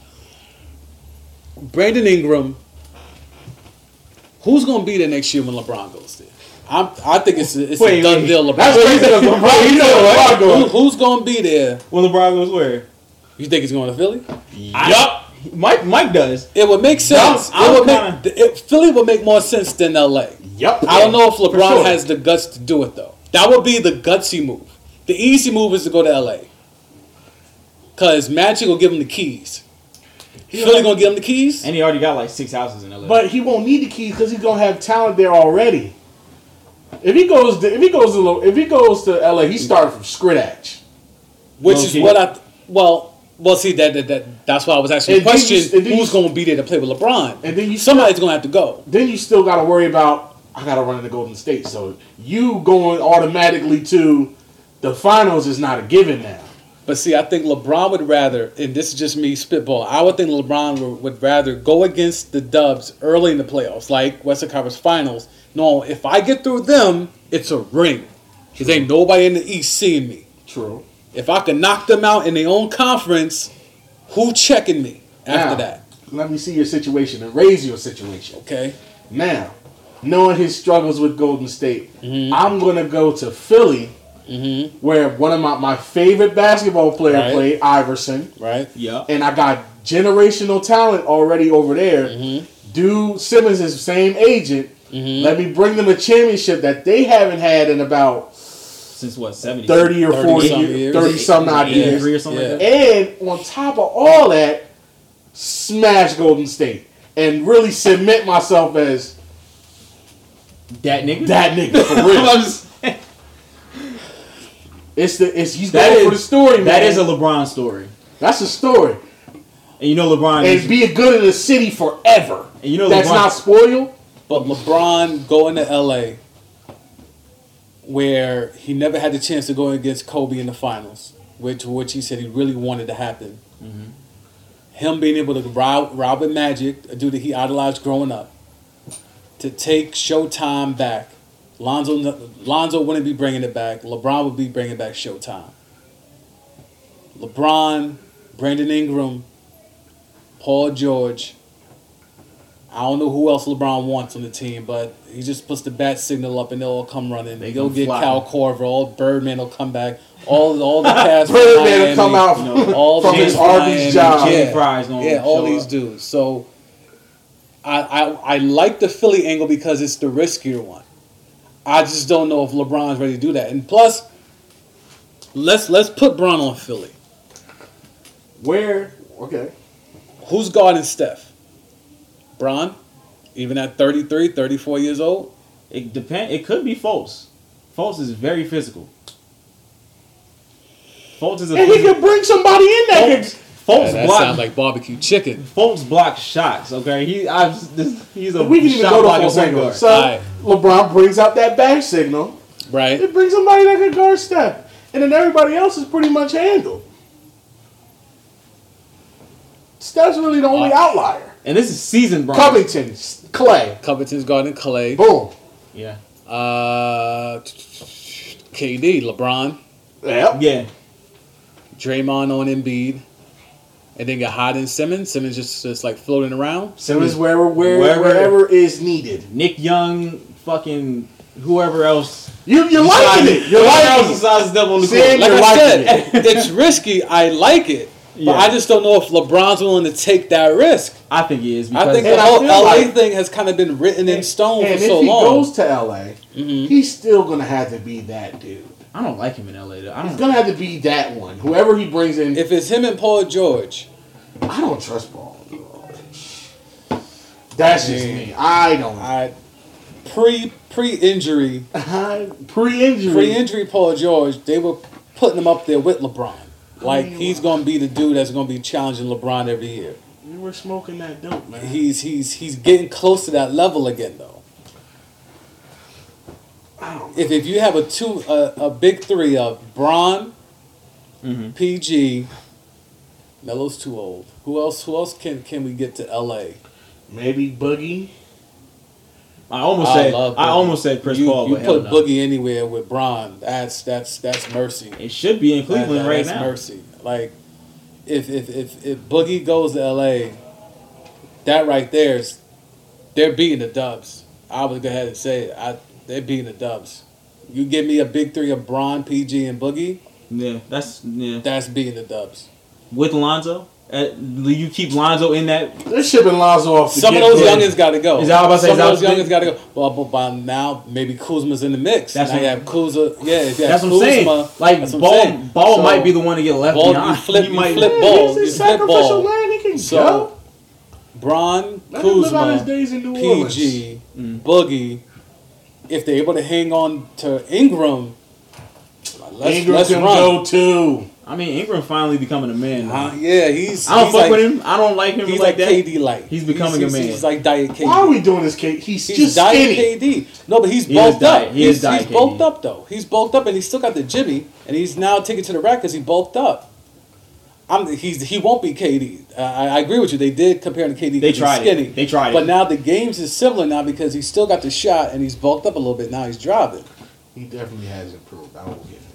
Speaker 2: Brandon Ingram, who's going to be there next year when LeBron goes there? I'm, I think it's a, it's
Speaker 3: Wait,
Speaker 2: a done
Speaker 3: wait.
Speaker 2: deal. LeBron.
Speaker 4: That's what he said. LeBron, he said LeBron
Speaker 2: Who,
Speaker 4: going.
Speaker 2: who's going to be there?
Speaker 3: When LeBron goes where?
Speaker 2: You think he's going to Philly?
Speaker 3: Yup. Mike Mike does.
Speaker 2: It would make sense.
Speaker 3: I'm
Speaker 2: it would
Speaker 3: kinda-
Speaker 2: make, it, Philly would make more sense than L A.
Speaker 4: Yep.
Speaker 2: I don't know if
Speaker 4: For
Speaker 2: LeBron
Speaker 4: sure.
Speaker 2: has the guts to do it, though. That would be the gutsy move. The easy move is to go to L A. Because Magic will give him the keys. Philly going to give him the keys?
Speaker 3: And he already got like six houses in L A.
Speaker 4: But he won't need the keys because he's gonna have talent there already. If he goes, to, if he goes to, if he goes to L A, he's starting from scratch.
Speaker 2: Which
Speaker 3: Low
Speaker 2: is
Speaker 3: key.
Speaker 2: what I... Well, well, see, that, that, that that's why I was asking the
Speaker 4: And then you-
Speaker 2: question,
Speaker 4: and then
Speaker 2: who's
Speaker 4: you-
Speaker 2: going to be there to play with LeBron?
Speaker 4: And then you
Speaker 2: Somebody's going to have to go.
Speaker 4: Then you still got to worry about I got to run into Golden State. So you going automatically to the finals is not a given now.
Speaker 2: But see, I think LeBron would rather, and this is just me spitball, I would think LeBron would, would rather go against the Dubs early in the playoffs, like Western Conference Finals. No, if I get through them, it's a ring. Because ain't nobody in the East seeing me.
Speaker 4: True.
Speaker 2: If I can knock them out in their own conference, who checking me after
Speaker 4: Now,
Speaker 2: that?
Speaker 4: Let me see your situation and raise your situation.
Speaker 2: Okay?
Speaker 4: Now, knowing his struggles with Golden State,
Speaker 2: Mm-hmm.
Speaker 4: I'm gonna go to Philly, where one of my, my favorite basketball player
Speaker 2: Right.
Speaker 4: played, Iverson.
Speaker 2: Right?
Speaker 3: Yup.
Speaker 4: And I got generational talent already over there.
Speaker 2: Mm-hmm.
Speaker 4: Dude Simmons is the same agent. Let me bring them a championship that they haven't had in about
Speaker 3: Since what, seventy?
Speaker 4: thirty or
Speaker 2: thirty
Speaker 4: forty
Speaker 2: some
Speaker 4: years,
Speaker 2: years.
Speaker 4: thirty some odd
Speaker 2: Yeah.
Speaker 4: years.
Speaker 3: Three or something
Speaker 2: Yeah.
Speaker 3: like that?
Speaker 4: And on top of all that, smash Golden State and really cement myself as
Speaker 3: That nigga?
Speaker 4: that nigga for
Speaker 3: I'm
Speaker 4: real.
Speaker 3: just-
Speaker 4: It's the it's he's
Speaker 3: That
Speaker 4: going
Speaker 3: is-
Speaker 4: for the story, man.
Speaker 3: That is a LeBron story.
Speaker 4: That's a story.
Speaker 3: And you know LeBron
Speaker 4: And
Speaker 3: is,
Speaker 4: being good in the city forever.
Speaker 3: and you know
Speaker 4: That's
Speaker 3: LeBron,
Speaker 4: not spoiled.
Speaker 2: But LeBron going to L A, where he never had the chance to go against Kobe in the finals, which which he said he really wanted to happen. Him being able to rob, rob with Magic, a dude that he idolized growing up, to take Showtime back. Lonzo Lonzo wouldn't be bringing it back. LeBron would be bringing back Showtime. LeBron, Brandon Ingram, Paul George. I don't know who else LeBron wants on the team, but he just puts the bat signal up and they'll all come running.
Speaker 3: They
Speaker 2: They'll
Speaker 3: come
Speaker 2: get
Speaker 3: flying.
Speaker 2: Cal Korver, all Birdman will come back, all all the cast. from
Speaker 4: Birdman
Speaker 2: Miami,
Speaker 4: will come out
Speaker 3: you know,
Speaker 2: all
Speaker 4: from
Speaker 2: the
Speaker 4: his
Speaker 2: dudes from
Speaker 4: Arby's
Speaker 2: Miami.
Speaker 4: job.
Speaker 3: Jimmy
Speaker 2: Yeah,
Speaker 3: Fry's gonna
Speaker 2: yeah, all
Speaker 3: show
Speaker 2: these
Speaker 3: up.
Speaker 2: dudes. So I, I I like the Philly angle because it's the riskier one. I just don't know if LeBron's ready to do that. And plus, let's let's put Bron on Philly.
Speaker 4: Where okay.
Speaker 2: Who's guarding Steph? Bron? Even at thirty-three, thirty-four years old?
Speaker 3: It depend. It could be Fultz. Fultz is very physical. Fultz is a
Speaker 4: And he
Speaker 3: physical.
Speaker 4: could bring somebody in that
Speaker 3: Fultz,
Speaker 4: could
Speaker 3: Fultz
Speaker 2: Yeah, that
Speaker 3: block.
Speaker 2: sounds like barbecue chicken.
Speaker 3: Fultz blocks shots. Okay, he. I. This, he's a.
Speaker 4: we can even
Speaker 3: shot
Speaker 4: go to
Speaker 3: blocking
Speaker 4: full
Speaker 3: point
Speaker 4: single.
Speaker 3: guard.
Speaker 4: So
Speaker 2: Alright.
Speaker 4: LeBron brings out that back signal.
Speaker 2: Right?
Speaker 4: It brings somebody that can guard Steph. And then everybody else is pretty much handled. Steph's really the only
Speaker 2: Uh,
Speaker 4: outlier.
Speaker 3: And this is season Bron.
Speaker 4: Covington, Clay,
Speaker 2: Covington's guarding Clay.
Speaker 4: boom.
Speaker 3: Yeah.
Speaker 2: Uh, K D, LeBron,
Speaker 4: Yep.
Speaker 3: Yeah.
Speaker 2: Draymond on Embiid. And then got Harden, Simmons. Simmons just, just like floating around.
Speaker 4: Simmons wherever, where,
Speaker 3: Wherever-
Speaker 4: wherever is needed.
Speaker 3: Nick Young fucking whoever else.
Speaker 4: You you're liking it. You're
Speaker 3: whoever else
Speaker 4: liking it.
Speaker 3: decides to double on the
Speaker 4: Sam,
Speaker 3: court.
Speaker 2: Like
Speaker 4: you're
Speaker 2: I
Speaker 4: liking
Speaker 2: said, it's risky. I like it, but
Speaker 3: Yeah.
Speaker 2: I just don't know if LeBron's willing to take that risk.
Speaker 3: I think he is.
Speaker 2: I
Speaker 3: Because
Speaker 2: think
Speaker 4: And
Speaker 2: the
Speaker 4: I
Speaker 2: whole
Speaker 4: feel
Speaker 2: L A
Speaker 4: like-
Speaker 2: thing has kind of been written in stone
Speaker 4: And
Speaker 2: for
Speaker 4: if
Speaker 2: so
Speaker 4: he
Speaker 2: long.
Speaker 4: goes to L A,
Speaker 2: Mhm.
Speaker 4: he's still gonna have to be that dude.
Speaker 3: I don't like him in L A. Though. I
Speaker 4: He's
Speaker 3: don't.
Speaker 4: gonna have to be that one. Whoever he brings in,
Speaker 2: If it's him and Paul George,
Speaker 4: I don't trust Paul. That's just
Speaker 2: Yeah.
Speaker 4: me. I don't.
Speaker 2: I pre pre injury
Speaker 4: I, pre-injury.
Speaker 2: pre injury Paul George, they were putting him up there with LeBron. Like he's gonna be the dude that's gonna be challenging LeBron every year.
Speaker 4: You were smoking that dope, man.
Speaker 2: He's he's he's getting close to that level again though.
Speaker 4: I don't.
Speaker 2: If if you have a two a, a big three of Bron,
Speaker 3: Mhm.
Speaker 2: P G, Melo's too old. Who else? Who else can can we get to L A?
Speaker 4: Maybe Boogie.
Speaker 3: I almost
Speaker 2: I
Speaker 3: said.
Speaker 2: love
Speaker 3: I
Speaker 2: Boogie.
Speaker 3: almost said Chris
Speaker 2: you,
Speaker 3: Paul.
Speaker 2: You
Speaker 3: but hell
Speaker 2: put
Speaker 3: no.
Speaker 2: Boogie anywhere with Bron. That's that's that's mercy.
Speaker 3: It should be in
Speaker 2: That-
Speaker 3: Cleveland
Speaker 2: that-
Speaker 3: right
Speaker 2: that's
Speaker 3: now.
Speaker 2: mercy. Like if if if if Boogie goes to L A, that right there is they're beating the Dubs. I would go ahead and say it. I they're beating the Dubs. You give me a big three of Bron, P G, and Boogie.
Speaker 3: Yeah, that's yeah.
Speaker 2: That's beating the Dubs.
Speaker 3: With Lonzo, uh, you keep Lonzo in that.
Speaker 4: They're shipping Lonzo off. To
Speaker 2: Some of
Speaker 4: get
Speaker 2: those
Speaker 4: good.
Speaker 2: youngins got to go.
Speaker 3: Is that what I was
Speaker 2: Some
Speaker 3: about
Speaker 2: of
Speaker 3: to say?
Speaker 2: those youngins got to go. Well, but by now maybe Kuzma's in the mix.
Speaker 3: That's
Speaker 2: now
Speaker 3: what-
Speaker 2: you have Kuzma. Yeah, if you have
Speaker 3: That's what I'm saying.
Speaker 2: Kuzma,
Speaker 3: Like
Speaker 2: that's what I'm
Speaker 3: Ball,
Speaker 2: saying.
Speaker 3: Ball
Speaker 2: So,
Speaker 3: might be the one to get left
Speaker 2: Ball,
Speaker 3: behind.
Speaker 2: you flip,
Speaker 3: He
Speaker 2: you
Speaker 3: might-
Speaker 2: flip
Speaker 4: Yeah,
Speaker 2: ball,
Speaker 4: he's
Speaker 2: you
Speaker 4: a
Speaker 2: flip
Speaker 4: sacrificial
Speaker 2: ball.
Speaker 4: man. He can
Speaker 2: So,
Speaker 4: go.
Speaker 2: Bron,
Speaker 4: Let him live out his
Speaker 2: Kuzma,
Speaker 4: days in New
Speaker 2: P
Speaker 4: Orleans.
Speaker 2: G,
Speaker 3: Mm.
Speaker 2: Boogie. If they're able to hang on to Ingram, let's,
Speaker 4: Ingram
Speaker 2: let's
Speaker 4: can
Speaker 2: run.
Speaker 4: go too.
Speaker 3: I mean, Ingram finally becoming a man. now.
Speaker 2: Uh, yeah, he's.
Speaker 3: I don't
Speaker 2: he's
Speaker 3: fuck
Speaker 2: like,
Speaker 3: with him. I don't like him
Speaker 2: He's
Speaker 3: like,
Speaker 2: like,
Speaker 3: that.
Speaker 2: K D light.
Speaker 3: He's becoming
Speaker 2: he's,
Speaker 3: a man.
Speaker 2: He's like diet K D.
Speaker 4: Why are we doing this, Kate? He's,
Speaker 2: He's
Speaker 4: just
Speaker 2: diet
Speaker 4: skinny.
Speaker 2: K D. No, but he's
Speaker 3: He
Speaker 2: bulked
Speaker 3: is diet-
Speaker 2: up.
Speaker 3: he is
Speaker 2: he's
Speaker 3: diet
Speaker 2: he's
Speaker 3: K D.
Speaker 2: bulked up though. He's bulked up, and he's still got the jibby, and he's now taking to the rack because he bulked up. I'm. He's. He won't be K D. Uh, I, I agree with you. They did compare him to K D.
Speaker 3: They
Speaker 2: 'cause he's
Speaker 3: tried it.
Speaker 2: skinny.
Speaker 3: They tried
Speaker 2: But
Speaker 3: it.
Speaker 2: now the games is similar now because he's still got the shot and he's bulked up a little bit. Now he's driving.
Speaker 4: He definitely has improved. I will give him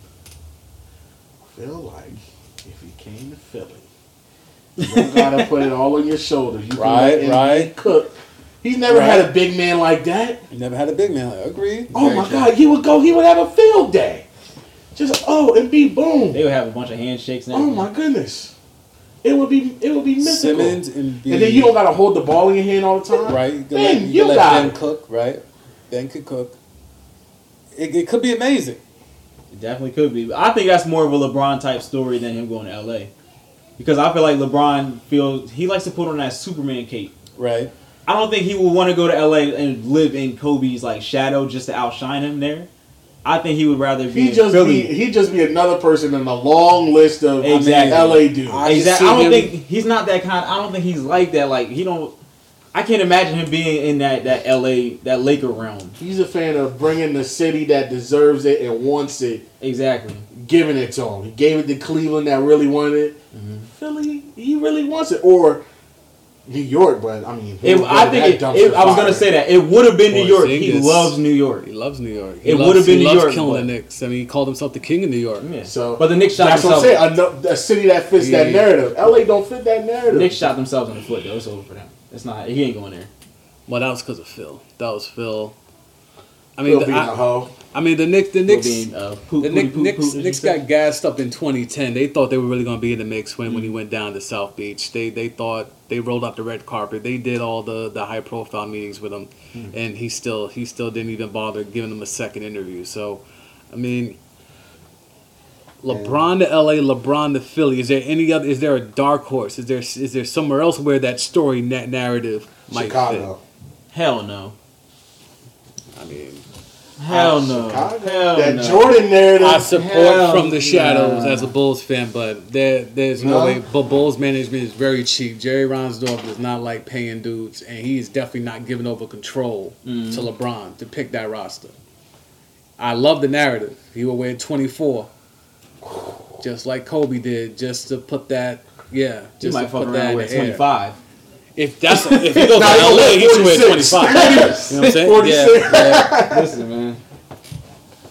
Speaker 4: that. I feel like if he came to Philly, you don't gotta put it all on your shoulders. You can
Speaker 2: Right,
Speaker 4: let him
Speaker 2: right.
Speaker 4: cook. He's never
Speaker 2: Right.
Speaker 4: had a big man like that.
Speaker 2: He never had a big man. I agree.
Speaker 4: Oh
Speaker 2: Very
Speaker 4: my
Speaker 2: true.
Speaker 4: God, he would go. He would have a field day. Just oh, and be boom.
Speaker 3: They would have a bunch of handshakes. And
Speaker 4: Oh
Speaker 3: everything.
Speaker 4: my goodness, it would be it would be mythical.
Speaker 2: Simmons and B.
Speaker 4: And then you don't gotta hold the ball in your hand all the time.
Speaker 2: Right. You can
Speaker 4: Man,
Speaker 2: let, you
Speaker 4: you
Speaker 2: can let
Speaker 4: got
Speaker 2: Ben
Speaker 4: it.
Speaker 2: cook. Right. Ben could cook. It, it could be amazing.
Speaker 3: It definitely could be. But I think that's more of a LeBron type story than him going to L A. Because I feel like LeBron feels he likes to put on that Superman cape.
Speaker 2: Right.
Speaker 3: I don't think he would want to go to L A and live in Kobe's like shadow just to outshine him there. I think he would rather be
Speaker 4: He
Speaker 3: in
Speaker 4: just
Speaker 3: Philly.
Speaker 4: be he just be another person in a long list of
Speaker 3: Exactly.
Speaker 4: L A dudes.
Speaker 2: I-
Speaker 3: Exactly.
Speaker 2: see
Speaker 3: I don't
Speaker 2: him-
Speaker 3: think he's not that kind. I don't think he's like that. Like he don't. I can't imagine him being in that that L A that Laker realm.
Speaker 4: He's a fan of bringing the city that deserves it and wants it,
Speaker 3: Exactly.
Speaker 4: giving it to him. He gave it to Cleveland that really wanted it.
Speaker 3: Mm-hmm.
Speaker 4: Philly, he really wants it, or New York. But I mean,
Speaker 3: It, I think it, it, I was gonna say that it would have been New York. He
Speaker 2: Porzingis.
Speaker 3: loves New York.
Speaker 2: He loves New York.
Speaker 3: It
Speaker 2: loves-
Speaker 3: would've been
Speaker 2: he
Speaker 3: New
Speaker 2: loves
Speaker 3: York,
Speaker 2: killing
Speaker 3: but-
Speaker 2: the Knicks. I mean, he called himself the king of New York.
Speaker 3: Yeah.
Speaker 4: So,
Speaker 3: but the Knicks shot
Speaker 4: that's what I'm
Speaker 3: themselves.
Speaker 4: saying. A, no- a city that fits
Speaker 2: Yeah.
Speaker 4: that narrative. L A don't fit that narrative.
Speaker 3: Knicks shot themselves in the foot though. It's over for them. It's not. He ain't going there.
Speaker 2: Well, that was because of Phil. That was Phil. I
Speaker 4: Phil
Speaker 2: mean, the,
Speaker 4: being a
Speaker 2: I,
Speaker 4: hoe.
Speaker 2: I mean, the Knicks, the
Speaker 3: Will
Speaker 2: Knicks,
Speaker 3: being, uh, poop,
Speaker 2: the
Speaker 3: pooty,
Speaker 2: Knicks,
Speaker 3: poop,
Speaker 2: Knicks,
Speaker 3: poop, as you
Speaker 2: Knicks
Speaker 3: said.
Speaker 2: got gassed up in twenty ten. They thought they were really going to be in the mix when, when he went down to South Beach. They they thought they rolled out the red carpet. They did all the, the high profile meetings with him, and he still he still didn't even bother giving them a second interview. So, I mean, LeBron to L A, LeBron to Philly. Is there any other? Is there a dark horse? Is there is there somewhere else where that story net narrative might
Speaker 4: Chicago.
Speaker 3: Hell no.
Speaker 2: fit? I mean,
Speaker 3: Hell
Speaker 4: Ah,
Speaker 3: no.
Speaker 4: Chicago.
Speaker 3: Hell
Speaker 4: that
Speaker 3: no.
Speaker 4: Jordan narrative.
Speaker 2: I support
Speaker 3: Hell
Speaker 2: from the shadows
Speaker 3: nah.
Speaker 2: as a Bulls fan, but there there's no
Speaker 4: No?
Speaker 2: way. But Bulls management is very cheap. Jerry Reinsdorf does not like paying dudes, and he's definitely not giving over control
Speaker 3: Mm.
Speaker 2: to LeBron to pick that roster. I love the narrative. He will wear twenty-four, just like Kobe did, just to put that. Yeah,
Speaker 3: He
Speaker 2: just
Speaker 3: might
Speaker 2: to
Speaker 3: fuck
Speaker 2: put that
Speaker 3: around
Speaker 2: in
Speaker 3: with
Speaker 2: the air.
Speaker 3: twenty-five.
Speaker 2: If that's if he goes
Speaker 4: Nah,
Speaker 2: to
Speaker 4: he
Speaker 2: L A,
Speaker 4: gonna
Speaker 2: he should wear
Speaker 4: forty-six.
Speaker 2: twenty-five. You know what I'm saying?
Speaker 4: forty-six.
Speaker 2: Yeah, yeah.
Speaker 3: Listen, man.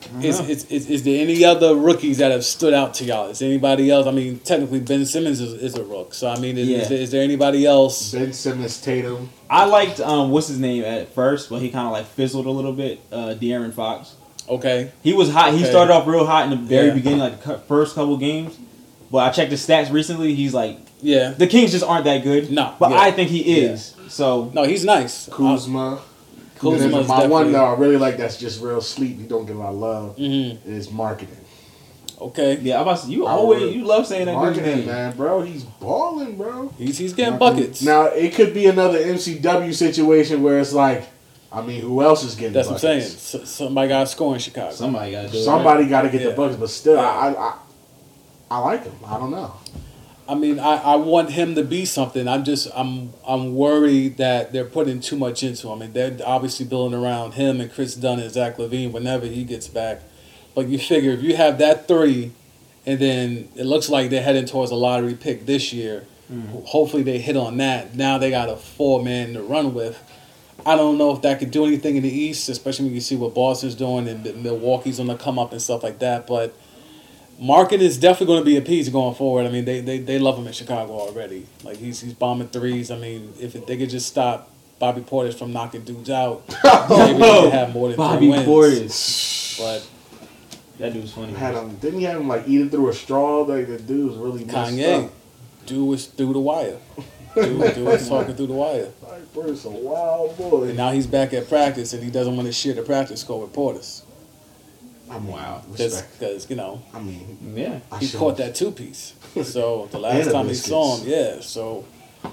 Speaker 2: Is, is, is is there any other rookies that have stood out to y'all? Is there anybody else? I mean, technically Ben Simmons is, is a rook, so I mean, is,
Speaker 3: Yeah.
Speaker 2: is, there, is there anybody else?
Speaker 4: Ben Simmons, Tatum.
Speaker 3: I liked um what's his name at first, but he kind of like fizzled a little bit. Uh, De'Aaron Fox.
Speaker 2: Okay,
Speaker 3: He was hot. He
Speaker 2: Okay.
Speaker 3: started off real hot in the very
Speaker 2: Yeah.
Speaker 3: beginning, like the cu- first couple games. But I checked his stats recently. He's like
Speaker 2: yeah,
Speaker 3: the Kings just aren't that good.
Speaker 2: No,
Speaker 3: but
Speaker 2: yeah.
Speaker 3: I think he is. So
Speaker 2: no, he's nice.
Speaker 4: Kuzma.
Speaker 2: Kuzma's
Speaker 4: And then my
Speaker 2: definitely-
Speaker 4: one that I really like that's just real sleep. He don't get a lot of love.
Speaker 2: Mhm.
Speaker 4: Is marketing.
Speaker 2: Okay,
Speaker 3: yeah, I'm about to, you
Speaker 4: I
Speaker 3: always
Speaker 4: would-
Speaker 3: you love saying that dude's
Speaker 4: Marketing,
Speaker 3: name.
Speaker 4: man, bro. He's balling, bro.
Speaker 2: he's he's getting buckets.
Speaker 4: Now it could be another M C W situation where it's like, I mean, who else is getting?
Speaker 2: That's what I'm
Speaker 4: buckets?
Speaker 2: saying. S somebody got to score in Chicago.
Speaker 3: Somebody got to do it.
Speaker 4: Somebody got to get
Speaker 2: Yeah.
Speaker 4: the buckets, but still,
Speaker 2: Yeah.
Speaker 4: I, I I like him. I don't know.
Speaker 2: I mean, I, I want him to be something. I'm just I'm I'm worried that they're putting too much into him. I mean, they're obviously building around him and Chris Dunn and Zach LaVine whenever he gets back. But you figure if you have that three, and then it looks like they're heading towards a lottery pick this year. Hopefully they hit on that. Now they got a four man to run with. I don't know if that could do anything in the East, especially when you see what Boston's doing and Milwaukee's on the come up and stuff like that. But Market is definitely going to be a piece going forward. I mean, they, they, they love him in Chicago already. Like he's he's bombing threes. I mean, if it, they could just stop Bobby Portis from knocking dudes out, maybe they could have more than
Speaker 3: Bobby
Speaker 2: three wins.
Speaker 3: Portis.
Speaker 2: But
Speaker 3: That dude's funny.
Speaker 4: Had him, didn't he have him like eating through a straw? Like the dude was really messed
Speaker 2: Kanye,
Speaker 4: up.
Speaker 2: dude was through the wire. Dude, dude was talking through the wire.
Speaker 4: Like, Portis a wild boy.
Speaker 2: And now he's back at practice, and he doesn't want to share the practice score with Portis.
Speaker 4: I mean,
Speaker 3: Wow.
Speaker 4: respect.
Speaker 2: Because, you know,
Speaker 4: I mean,
Speaker 3: Yeah.
Speaker 4: I
Speaker 2: he
Speaker 4: should-
Speaker 2: caught that two piece. So the last
Speaker 4: And the
Speaker 2: time he saw
Speaker 4: biscuits.
Speaker 2: him, yeah. So,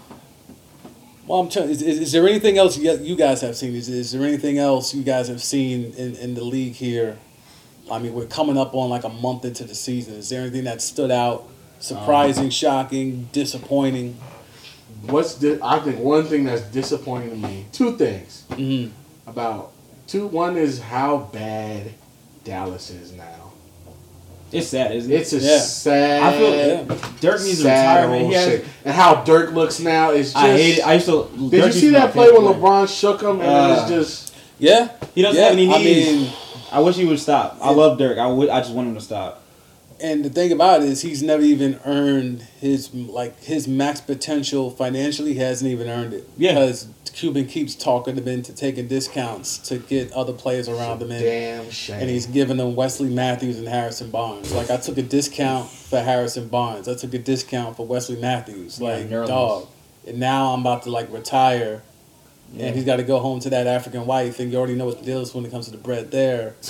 Speaker 2: well, I'm telling. Is, is, is there anything else you you guys have seen? Is, is there anything else you guys have seen in, in the league here? I mean, we're coming up on like a month into the season. Is there anything that stood out? Surprising, shocking, disappointing.
Speaker 4: What's di- I think one thing that's disappointing to me. Two things
Speaker 2: Mm-hmm.
Speaker 4: about two. One is how bad Dallas is now.
Speaker 3: It's sad, isn't it?
Speaker 4: It's a
Speaker 2: Yeah.
Speaker 4: sad.
Speaker 3: I feel
Speaker 2: Yeah.
Speaker 3: Dirk needs to
Speaker 4: sad
Speaker 3: retire, man.
Speaker 4: old
Speaker 3: He has,
Speaker 4: shit. And how Dirk looks now is just.
Speaker 3: I hate it. I used to.
Speaker 4: Did you see that play when LeBron shook him and
Speaker 3: Uh,
Speaker 4: it was just?
Speaker 2: Yeah,
Speaker 3: He doesn't
Speaker 2: yeah,
Speaker 3: have any
Speaker 2: I
Speaker 3: knees.
Speaker 2: mean,
Speaker 3: I wish he would stop. I
Speaker 2: Yeah.
Speaker 3: love Dirk. I would. I just want him to stop.
Speaker 2: and the thing about it is, he's never even earned his like his max potential financially. He hasn't even earned it.
Speaker 3: Yeah.
Speaker 2: because Cuban keeps talking him into taking discounts to get other players around him in.
Speaker 4: Damn shame.
Speaker 2: And he's giving them Wesley Matthews and Harrison Barnes. Like, I took a discount for Harrison Barnes. I took a discount for Wesley Matthews.
Speaker 3: Yeah,
Speaker 2: Like,
Speaker 3: nervous.
Speaker 2: dog. And now I'm about to, like, retire.
Speaker 3: Yeah.
Speaker 2: And he's got to go home to that African wife. And you already know what the deal is when it comes to the bread there. So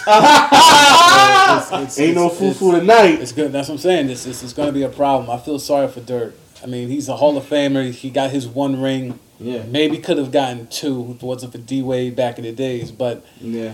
Speaker 2: it's- it's-
Speaker 4: Ain't no
Speaker 2: it's-
Speaker 4: foo
Speaker 2: it's-
Speaker 4: foo tonight.
Speaker 2: It's good. That's what I'm saying. This is going to be a problem. I feel sorry for Dirk. I mean, he's a Hall of Famer. He got his one ring.
Speaker 3: Yeah.
Speaker 2: Maybe could have gotten two if it wasn't for D-Wade back in the days. But
Speaker 3: Yeah.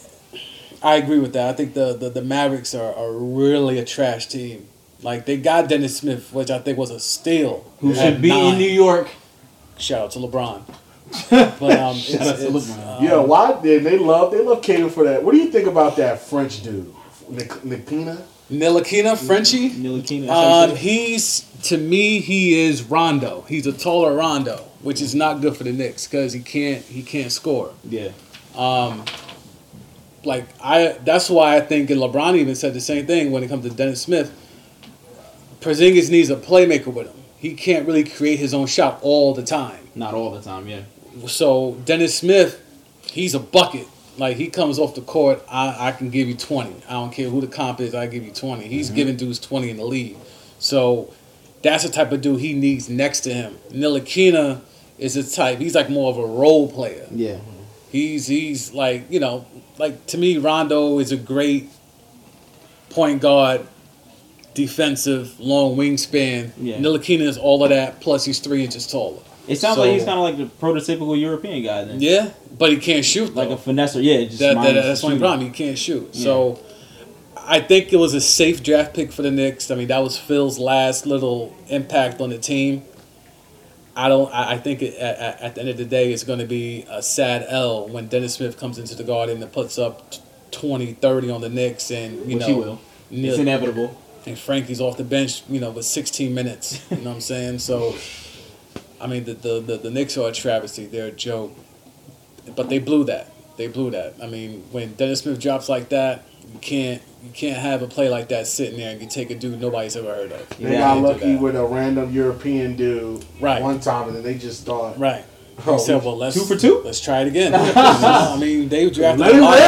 Speaker 2: I agree with that. I think the, the, the Mavericks are, are really a trash team. Like, they got Dennis Smith, which I think was a steal.
Speaker 3: Who
Speaker 2: at
Speaker 3: should be
Speaker 2: nine.
Speaker 3: in New York?
Speaker 2: Shout out to LeBron. But um, it's,
Speaker 3: Shout out to
Speaker 2: it's,
Speaker 3: LeBron.
Speaker 2: um,
Speaker 4: Yeah, why did they love they love catering for that? What do you think about that French dude, Nick, Nick Pina?
Speaker 2: Ntilikina, Frenchie.
Speaker 3: Ntilikina.
Speaker 2: Um, he's to me he is Rondo. He's a taller Rondo, which is not good for the Knicks because he can't he can't score.
Speaker 3: Yeah.
Speaker 2: Um, like I that's why I think and LeBron even said the same thing when it comes to Dennis Smith. Porzingis needs a playmaker with him. He can't really create his own shot all the time.
Speaker 3: Not all the time. Yeah.
Speaker 2: So Dennis Smith, he's a bucket. Like he comes off the court, I, I can give you twenty. I don't care who the comp is, I give you twenty. He's
Speaker 3: Mm-hmm.
Speaker 2: giving dudes twenty in the league. So that's the type of dude he needs next to him. Ntilikina is a type. He's like more of a role player.
Speaker 3: Yeah.
Speaker 2: He's he's like, you know, like to me, Rondo is a great point guard, defensive, long wingspan.
Speaker 3: Yeah.
Speaker 2: Ntilikina is all of that, plus he's three inches taller.
Speaker 3: It sounds
Speaker 2: So-
Speaker 3: like he's kind of like the prototypical European guy then.
Speaker 2: Yeah, but he can't shoot.
Speaker 3: Like
Speaker 2: though.
Speaker 3: a finesser. Yeah. Just
Speaker 2: That, that,
Speaker 3: minus
Speaker 2: that's
Speaker 3: the
Speaker 2: my
Speaker 3: shooting.
Speaker 2: problem. He can't shoot. So I think it was a safe draft pick for the Knicks. I mean, that was Phil's last little impact on the team. I don't. I I think it, at, at the end of the day, it's going to be a sad L when Dennis Smith comes into the Garden and puts up twenty, thirty on the Knicks, and you
Speaker 3: Which
Speaker 2: know,
Speaker 3: he will.
Speaker 2: Neil-
Speaker 3: It's inevitable.
Speaker 2: and Frankie's off the bench, you know, with sixteen minutes. You know what I'm saying? So, I mean, the the the, the Knicks are a travesty. They're a joke. But they blew that. They blew that. I mean, when Dennis Smith drops like that, You can't you can't have a play like that sitting there and you take a dude nobody's ever heard of.
Speaker 4: They
Speaker 3: Yeah,
Speaker 4: got
Speaker 2: can't do
Speaker 4: lucky
Speaker 2: that.
Speaker 4: with a random European dude
Speaker 2: Right.
Speaker 4: one time, and then they just thought,
Speaker 2: Right.
Speaker 4: Oh,
Speaker 2: He said, well, let's
Speaker 3: two for two?
Speaker 2: Let's try it again. You know, I mean, they've drafted
Speaker 4: let
Speaker 2: a
Speaker 4: it
Speaker 2: lot.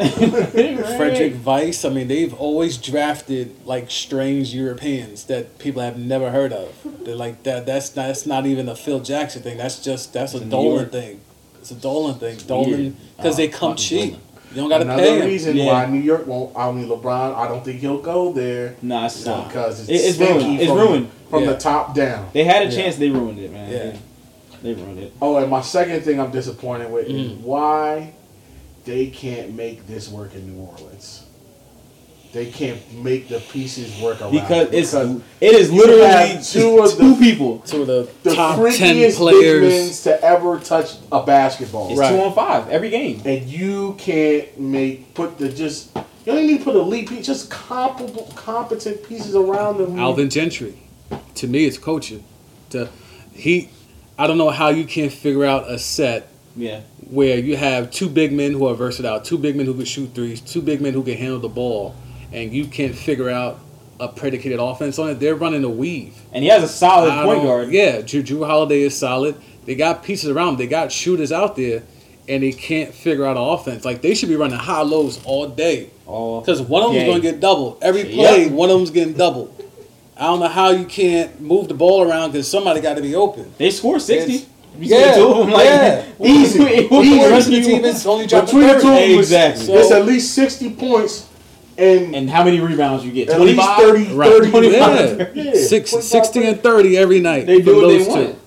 Speaker 4: rip.
Speaker 2: Frederick Weiss. I mean, they've always drafted like strange Europeans that people have never heard of. They're like that. That's not, that's not even a Phil Jackson thing. That's just that's a
Speaker 3: It's a New
Speaker 2: Dolan
Speaker 3: York.
Speaker 2: thing. It's a Dolan thing.
Speaker 3: weird.
Speaker 2: Dolan because they
Speaker 3: Oh,
Speaker 2: come
Speaker 3: fucking
Speaker 2: cheap.
Speaker 3: Dolan.
Speaker 2: You don't got to
Speaker 4: Another
Speaker 2: pay him.
Speaker 4: reason
Speaker 3: Yeah.
Speaker 4: why New York won't. I mean, LeBron. I don't think he'll go there.
Speaker 3: Nah, it's not.
Speaker 4: Because it's,
Speaker 3: It- it's
Speaker 4: stinky
Speaker 3: ruined. It's
Speaker 4: from,
Speaker 3: ruined.
Speaker 4: from
Speaker 2: Yeah.
Speaker 4: the top down.
Speaker 3: They had a
Speaker 2: Yeah.
Speaker 3: chance. They ruined it, man.
Speaker 2: Yeah.
Speaker 3: They, they ruined it.
Speaker 4: Oh, and my second thing I'm disappointed with is
Speaker 2: Mm.
Speaker 4: why they can't make this work in New Orleans. They can't make the pieces work around
Speaker 3: Because
Speaker 4: it.
Speaker 3: it's
Speaker 4: Because
Speaker 3: it is
Speaker 4: you
Speaker 3: literally
Speaker 4: have two of
Speaker 3: two
Speaker 4: the-
Speaker 3: people.
Speaker 2: Two of the,
Speaker 4: the
Speaker 2: top ten
Speaker 4: freakiest big
Speaker 2: players.
Speaker 4: men to ever touch a basketball.
Speaker 3: It's
Speaker 2: Right.
Speaker 3: two on five every game.
Speaker 4: And you can't make put the just you don't even need to put elite pieces, just comparable competent pieces around them.
Speaker 2: Alvin Gentry. To me, it's coaching. To he, I don't know how you can't figure out a set
Speaker 3: Yeah.
Speaker 2: where you have two big men who are versatile, two big men who can shoot threes, two big men who can handle the ball, and you can't figure out a predicated offense on it. They're running a weave.
Speaker 3: And he has a solid
Speaker 2: I
Speaker 3: point
Speaker 2: don't-
Speaker 3: guard.
Speaker 2: Yeah, Drew, Drew Holiday is solid. They got pieces around them. They got shooters out there, and they can't figure out an offense. Like, they should be running high lows all day.
Speaker 3: Oh,
Speaker 2: Because one of them's
Speaker 3: yeah.
Speaker 2: going to get doubled. Every
Speaker 3: Yep.
Speaker 2: play, one of them's getting doubled. I don't know how you can't move the ball around because somebody got to be open.
Speaker 3: They scored sixty.
Speaker 2: It's-
Speaker 3: You see the two of them, like,
Speaker 2: yeah.
Speaker 4: Easy.
Speaker 3: What-
Speaker 4: Easy.
Speaker 3: what
Speaker 2: The
Speaker 3: more
Speaker 2: rest of
Speaker 3: do
Speaker 2: the
Speaker 3: you
Speaker 2: team
Speaker 3: want?
Speaker 2: is only dropping
Speaker 4: Between the two of them, it's-
Speaker 3: Exactly.
Speaker 4: it's
Speaker 2: So-
Speaker 4: at least sixty points and,
Speaker 3: And how many rebounds you get?
Speaker 4: at least
Speaker 3: twenty-five?
Speaker 4: thirty,
Speaker 2: Right.
Speaker 4: thirty,
Speaker 2: Yeah.
Speaker 4: yeah.
Speaker 2: Six,
Speaker 4: twenty-five,
Speaker 2: sixty and thirty every night.
Speaker 3: They do
Speaker 2: from
Speaker 3: what they
Speaker 2: those two.
Speaker 3: want.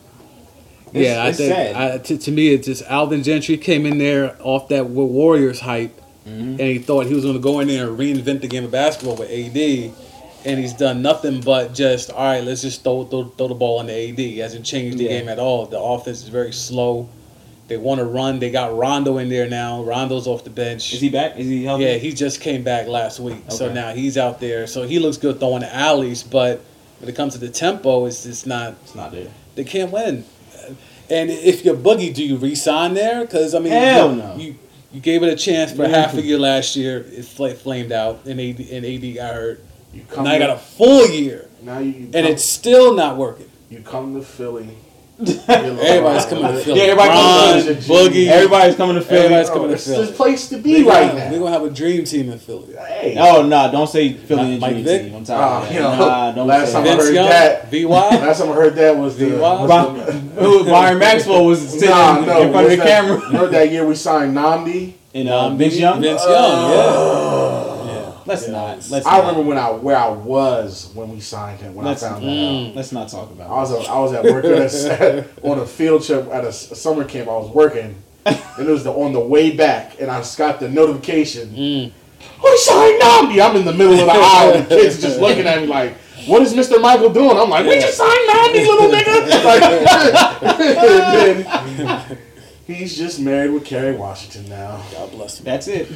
Speaker 2: Yeah,
Speaker 3: It's
Speaker 2: I think
Speaker 3: sad.
Speaker 2: I, to, to me, it's just Alvin Gentry came in there off that Wa- Warriors hype,
Speaker 3: Mm-hmm.
Speaker 2: and he thought he was going to go in there and reinvent the game of basketball with A D, and he's done nothing but just all right. Let's just throw throw, throw the ball on the A D. He hasn't changed the
Speaker 3: Yeah.
Speaker 2: game at all. The offense is very slow. They want to run. They got Rondo in there now. Rondo's off the bench.
Speaker 3: Is he back? Is he healthy?
Speaker 2: Yeah, he just came back last week, so
Speaker 3: Okay.
Speaker 2: now he's out there. So he looks good throwing the alleys, but when it comes to the tempo, it's just not.
Speaker 3: It's not there.
Speaker 2: They can't win. And if you're Boogie, do you re-sign there? Because I mean,
Speaker 3: Hell
Speaker 2: you,
Speaker 3: no.
Speaker 2: you you gave it a chance for
Speaker 3: Yeah.
Speaker 2: half a year last year. It fl- flamed out, and A D and A D got hurt.
Speaker 4: You come
Speaker 2: Now you
Speaker 4: to-
Speaker 2: got a full year,
Speaker 4: now you
Speaker 2: and
Speaker 4: come,
Speaker 2: it's still not working.
Speaker 4: you come to Philly.
Speaker 2: Everybody's coming to Philly.
Speaker 3: Yeah, everybody
Speaker 2: Ron,
Speaker 4: comes to
Speaker 2: Boogie.
Speaker 3: Everybody's coming to Philly.
Speaker 2: Everybody's
Speaker 4: Bro,
Speaker 2: coming to
Speaker 4: it's
Speaker 2: Philly.
Speaker 4: the place to
Speaker 2: We're
Speaker 4: be
Speaker 2: gonna,
Speaker 4: right
Speaker 2: have, we're
Speaker 4: now.
Speaker 2: gonna have a dream team in Philly.
Speaker 4: Hey.
Speaker 3: Oh, no, don't say Philly and
Speaker 2: Mike
Speaker 3: Dream
Speaker 2: Vick?
Speaker 3: Team. I'm
Speaker 4: Oh,
Speaker 3: tired of
Speaker 4: you
Speaker 3: that.
Speaker 4: know,
Speaker 3: Nah, don't
Speaker 4: last
Speaker 3: say
Speaker 4: time
Speaker 3: that.
Speaker 4: I
Speaker 2: Vince
Speaker 4: heard
Speaker 2: Young,
Speaker 4: that.
Speaker 2: V Y.
Speaker 4: Last time I heard that was the.
Speaker 2: V Y?
Speaker 3: By- who- Byron Maxwell was sitting
Speaker 4: Nah,
Speaker 3: in,
Speaker 4: no.
Speaker 3: in front of
Speaker 4: was
Speaker 3: the
Speaker 4: that-
Speaker 3: camera.
Speaker 4: You know that year we signed Namdi?
Speaker 3: And uh, Vince Young?
Speaker 2: Vince Young, yeah. yeah.
Speaker 3: Let's not. Let's
Speaker 4: I
Speaker 3: not.
Speaker 4: remember when I where I was when we signed him. When
Speaker 3: Let's,
Speaker 4: I found that out.
Speaker 2: Mm.
Speaker 3: let's not talk about
Speaker 4: I was a, I was at work at a, on a field trip at a, s- summer camp. I was working, and it was the on the way back, and I just got the notification.
Speaker 2: Mm.
Speaker 4: We signed Namdi. I'm in the middle of the aisle. The kids just looking at me like, "What is Mister Michael doing?" I'm like, "We just signed Namdi, little nigga." Like, and then he's just married with Kerry Washington now.
Speaker 2: God bless him.
Speaker 3: That's it.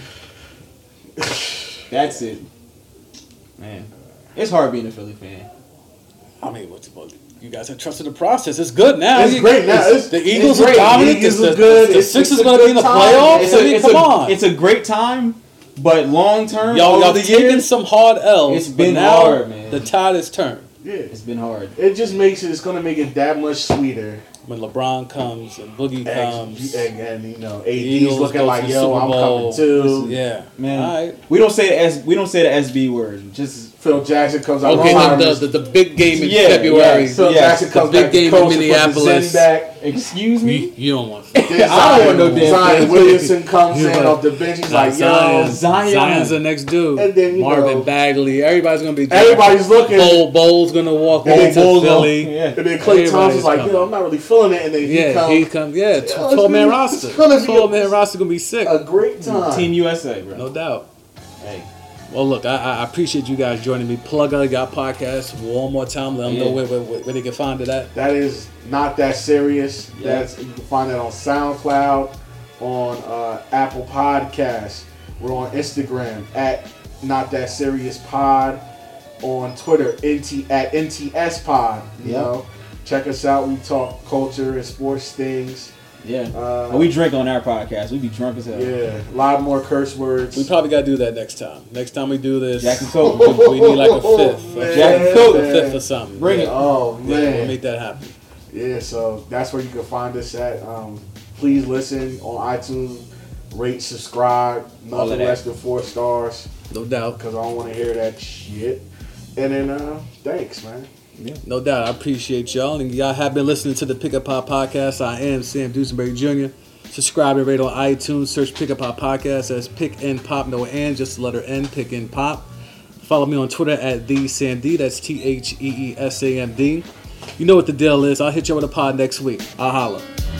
Speaker 3: That's it. Man. It's hard being a Philly fan.
Speaker 2: I mean, what, what, you guys have trusted the process. It's good now.
Speaker 4: It's
Speaker 2: You-
Speaker 4: great now. It's-
Speaker 2: the
Speaker 4: it's
Speaker 2: Eagles
Speaker 4: great.
Speaker 2: are dominant.
Speaker 4: The Eagles
Speaker 2: the,
Speaker 4: are good.
Speaker 2: The,
Speaker 4: It's-
Speaker 2: Sixers
Speaker 4: it's a
Speaker 2: going to be
Speaker 4: good
Speaker 2: in the
Speaker 4: time.
Speaker 2: playoffs.
Speaker 3: It's
Speaker 2: I
Speaker 3: a,
Speaker 2: mean,
Speaker 3: it's,
Speaker 2: come
Speaker 3: a,
Speaker 2: on.
Speaker 3: it's a great time, but long term,
Speaker 2: y'all
Speaker 3: over
Speaker 2: y'all
Speaker 3: the
Speaker 2: taking
Speaker 3: years,
Speaker 2: some hard L's.
Speaker 3: It's
Speaker 2: but
Speaker 3: been
Speaker 2: now
Speaker 3: hard, man.
Speaker 2: The tide has turned.
Speaker 4: Yeah,
Speaker 3: it's been hard.
Speaker 4: it just makes it. It's gonna make it that much sweeter.
Speaker 2: When LeBron comes and Boogie
Speaker 4: And,
Speaker 2: comes.
Speaker 4: and, and you know, A D's
Speaker 2: Eagles
Speaker 4: looking
Speaker 2: go to
Speaker 4: like,
Speaker 2: the
Speaker 4: yo,
Speaker 2: Super
Speaker 4: I'm
Speaker 2: Bowl.
Speaker 4: coming too.
Speaker 2: Yeah,
Speaker 3: Man,
Speaker 2: All right.
Speaker 3: we don't say the S. We don't say the S B word. Just
Speaker 4: Phil Jackson comes out.
Speaker 2: Okay,
Speaker 4: with
Speaker 2: the, the, the, the big game in
Speaker 3: Yeah,
Speaker 2: February.
Speaker 3: yeah.
Speaker 4: Phil
Speaker 3: Yes,
Speaker 4: Jackson
Speaker 2: the
Speaker 4: comes
Speaker 2: big
Speaker 4: back.
Speaker 2: game in
Speaker 4: coach and puts the
Speaker 2: Minneapolis.
Speaker 4: Zen back.
Speaker 3: excuse
Speaker 2: You,
Speaker 3: me.
Speaker 2: you don't want.
Speaker 4: Then
Speaker 3: I don't want no damn
Speaker 4: Zion
Speaker 3: thing.
Speaker 4: Williamson comes
Speaker 2: Yeah.
Speaker 4: in off the bench. He's like, yo,
Speaker 2: Zion,
Speaker 3: Zion.
Speaker 2: Zion's the next dude.
Speaker 4: And then, you
Speaker 2: Marvin
Speaker 4: know,
Speaker 2: Bagley. Everybody's gonna be.
Speaker 4: everybody's looking.
Speaker 2: Bowl Bowl's gonna walk
Speaker 4: And
Speaker 2: over
Speaker 4: then Bowl's
Speaker 2: to Philly.
Speaker 3: Yeah.
Speaker 4: And then Clay
Speaker 2: Everybody's
Speaker 4: Thompson's like,
Speaker 2: coming.
Speaker 4: yo, I'm not really feeling it. And then he
Speaker 2: Yeah,
Speaker 4: comes.
Speaker 2: he comes. Yeah,
Speaker 4: it's
Speaker 2: twelve man
Speaker 4: gonna-
Speaker 2: roster.
Speaker 4: it's gonna be
Speaker 2: Twelve
Speaker 4: a-
Speaker 2: man roster gonna be sick.
Speaker 4: a great time.
Speaker 3: Team U S A, bro.
Speaker 2: No doubt.
Speaker 3: Hey,
Speaker 2: Well, look, I, I appreciate you guys joining me. Plug out Got Podcast one more time. Let them know
Speaker 3: Yeah.
Speaker 2: where, where, where they can find it at.
Speaker 4: That is Not That Serious.
Speaker 3: Yeah.
Speaker 4: That's you can find that on SoundCloud, on uh, Apple Podcasts. We're on Instagram at Not That Serious Pod. On Twitter, N T at N T S Pod. You
Speaker 3: Yep.
Speaker 4: know, check us out. We talk culture and sports things
Speaker 3: Yeah.
Speaker 4: Uh,
Speaker 3: And we drink on our podcast. We be drunk as hell.
Speaker 4: Yeah, a lot more curse words.
Speaker 2: We probably got to do that next time. Next time we do this,
Speaker 3: Jack and Coke.
Speaker 2: we, we need like a fifth.
Speaker 4: Man,
Speaker 3: Jack and Coke.
Speaker 2: A
Speaker 4: man.
Speaker 2: fifth or something.
Speaker 3: Bring
Speaker 2: yeah.
Speaker 3: it.
Speaker 4: Oh
Speaker 2: Yeah, we'll
Speaker 4: man,
Speaker 2: make that happen.
Speaker 4: yeah. So that's where you can find us at. Um, please listen on iTunes, rate, subscribe,
Speaker 3: All of
Speaker 4: nothing
Speaker 3: that.
Speaker 4: less than four stars,
Speaker 2: No doubt.
Speaker 4: because I don't want to hear that shit. And then, uh, thanks, man.
Speaker 2: No doubt. I appreciate y'all. And y'all have been listening to the Pick Up Pop Podcast. I am Sam Dusenberry Junior Subscribe and rate on iTunes. Search Pick Up Pop Podcast as Pick and Pop, no and, just the letter N, Pick and Pop. Follow me on Twitter at the Sam D. That's T H E E S A M D. You know what the deal is. I'll hit you with a pod next week. I'll holla.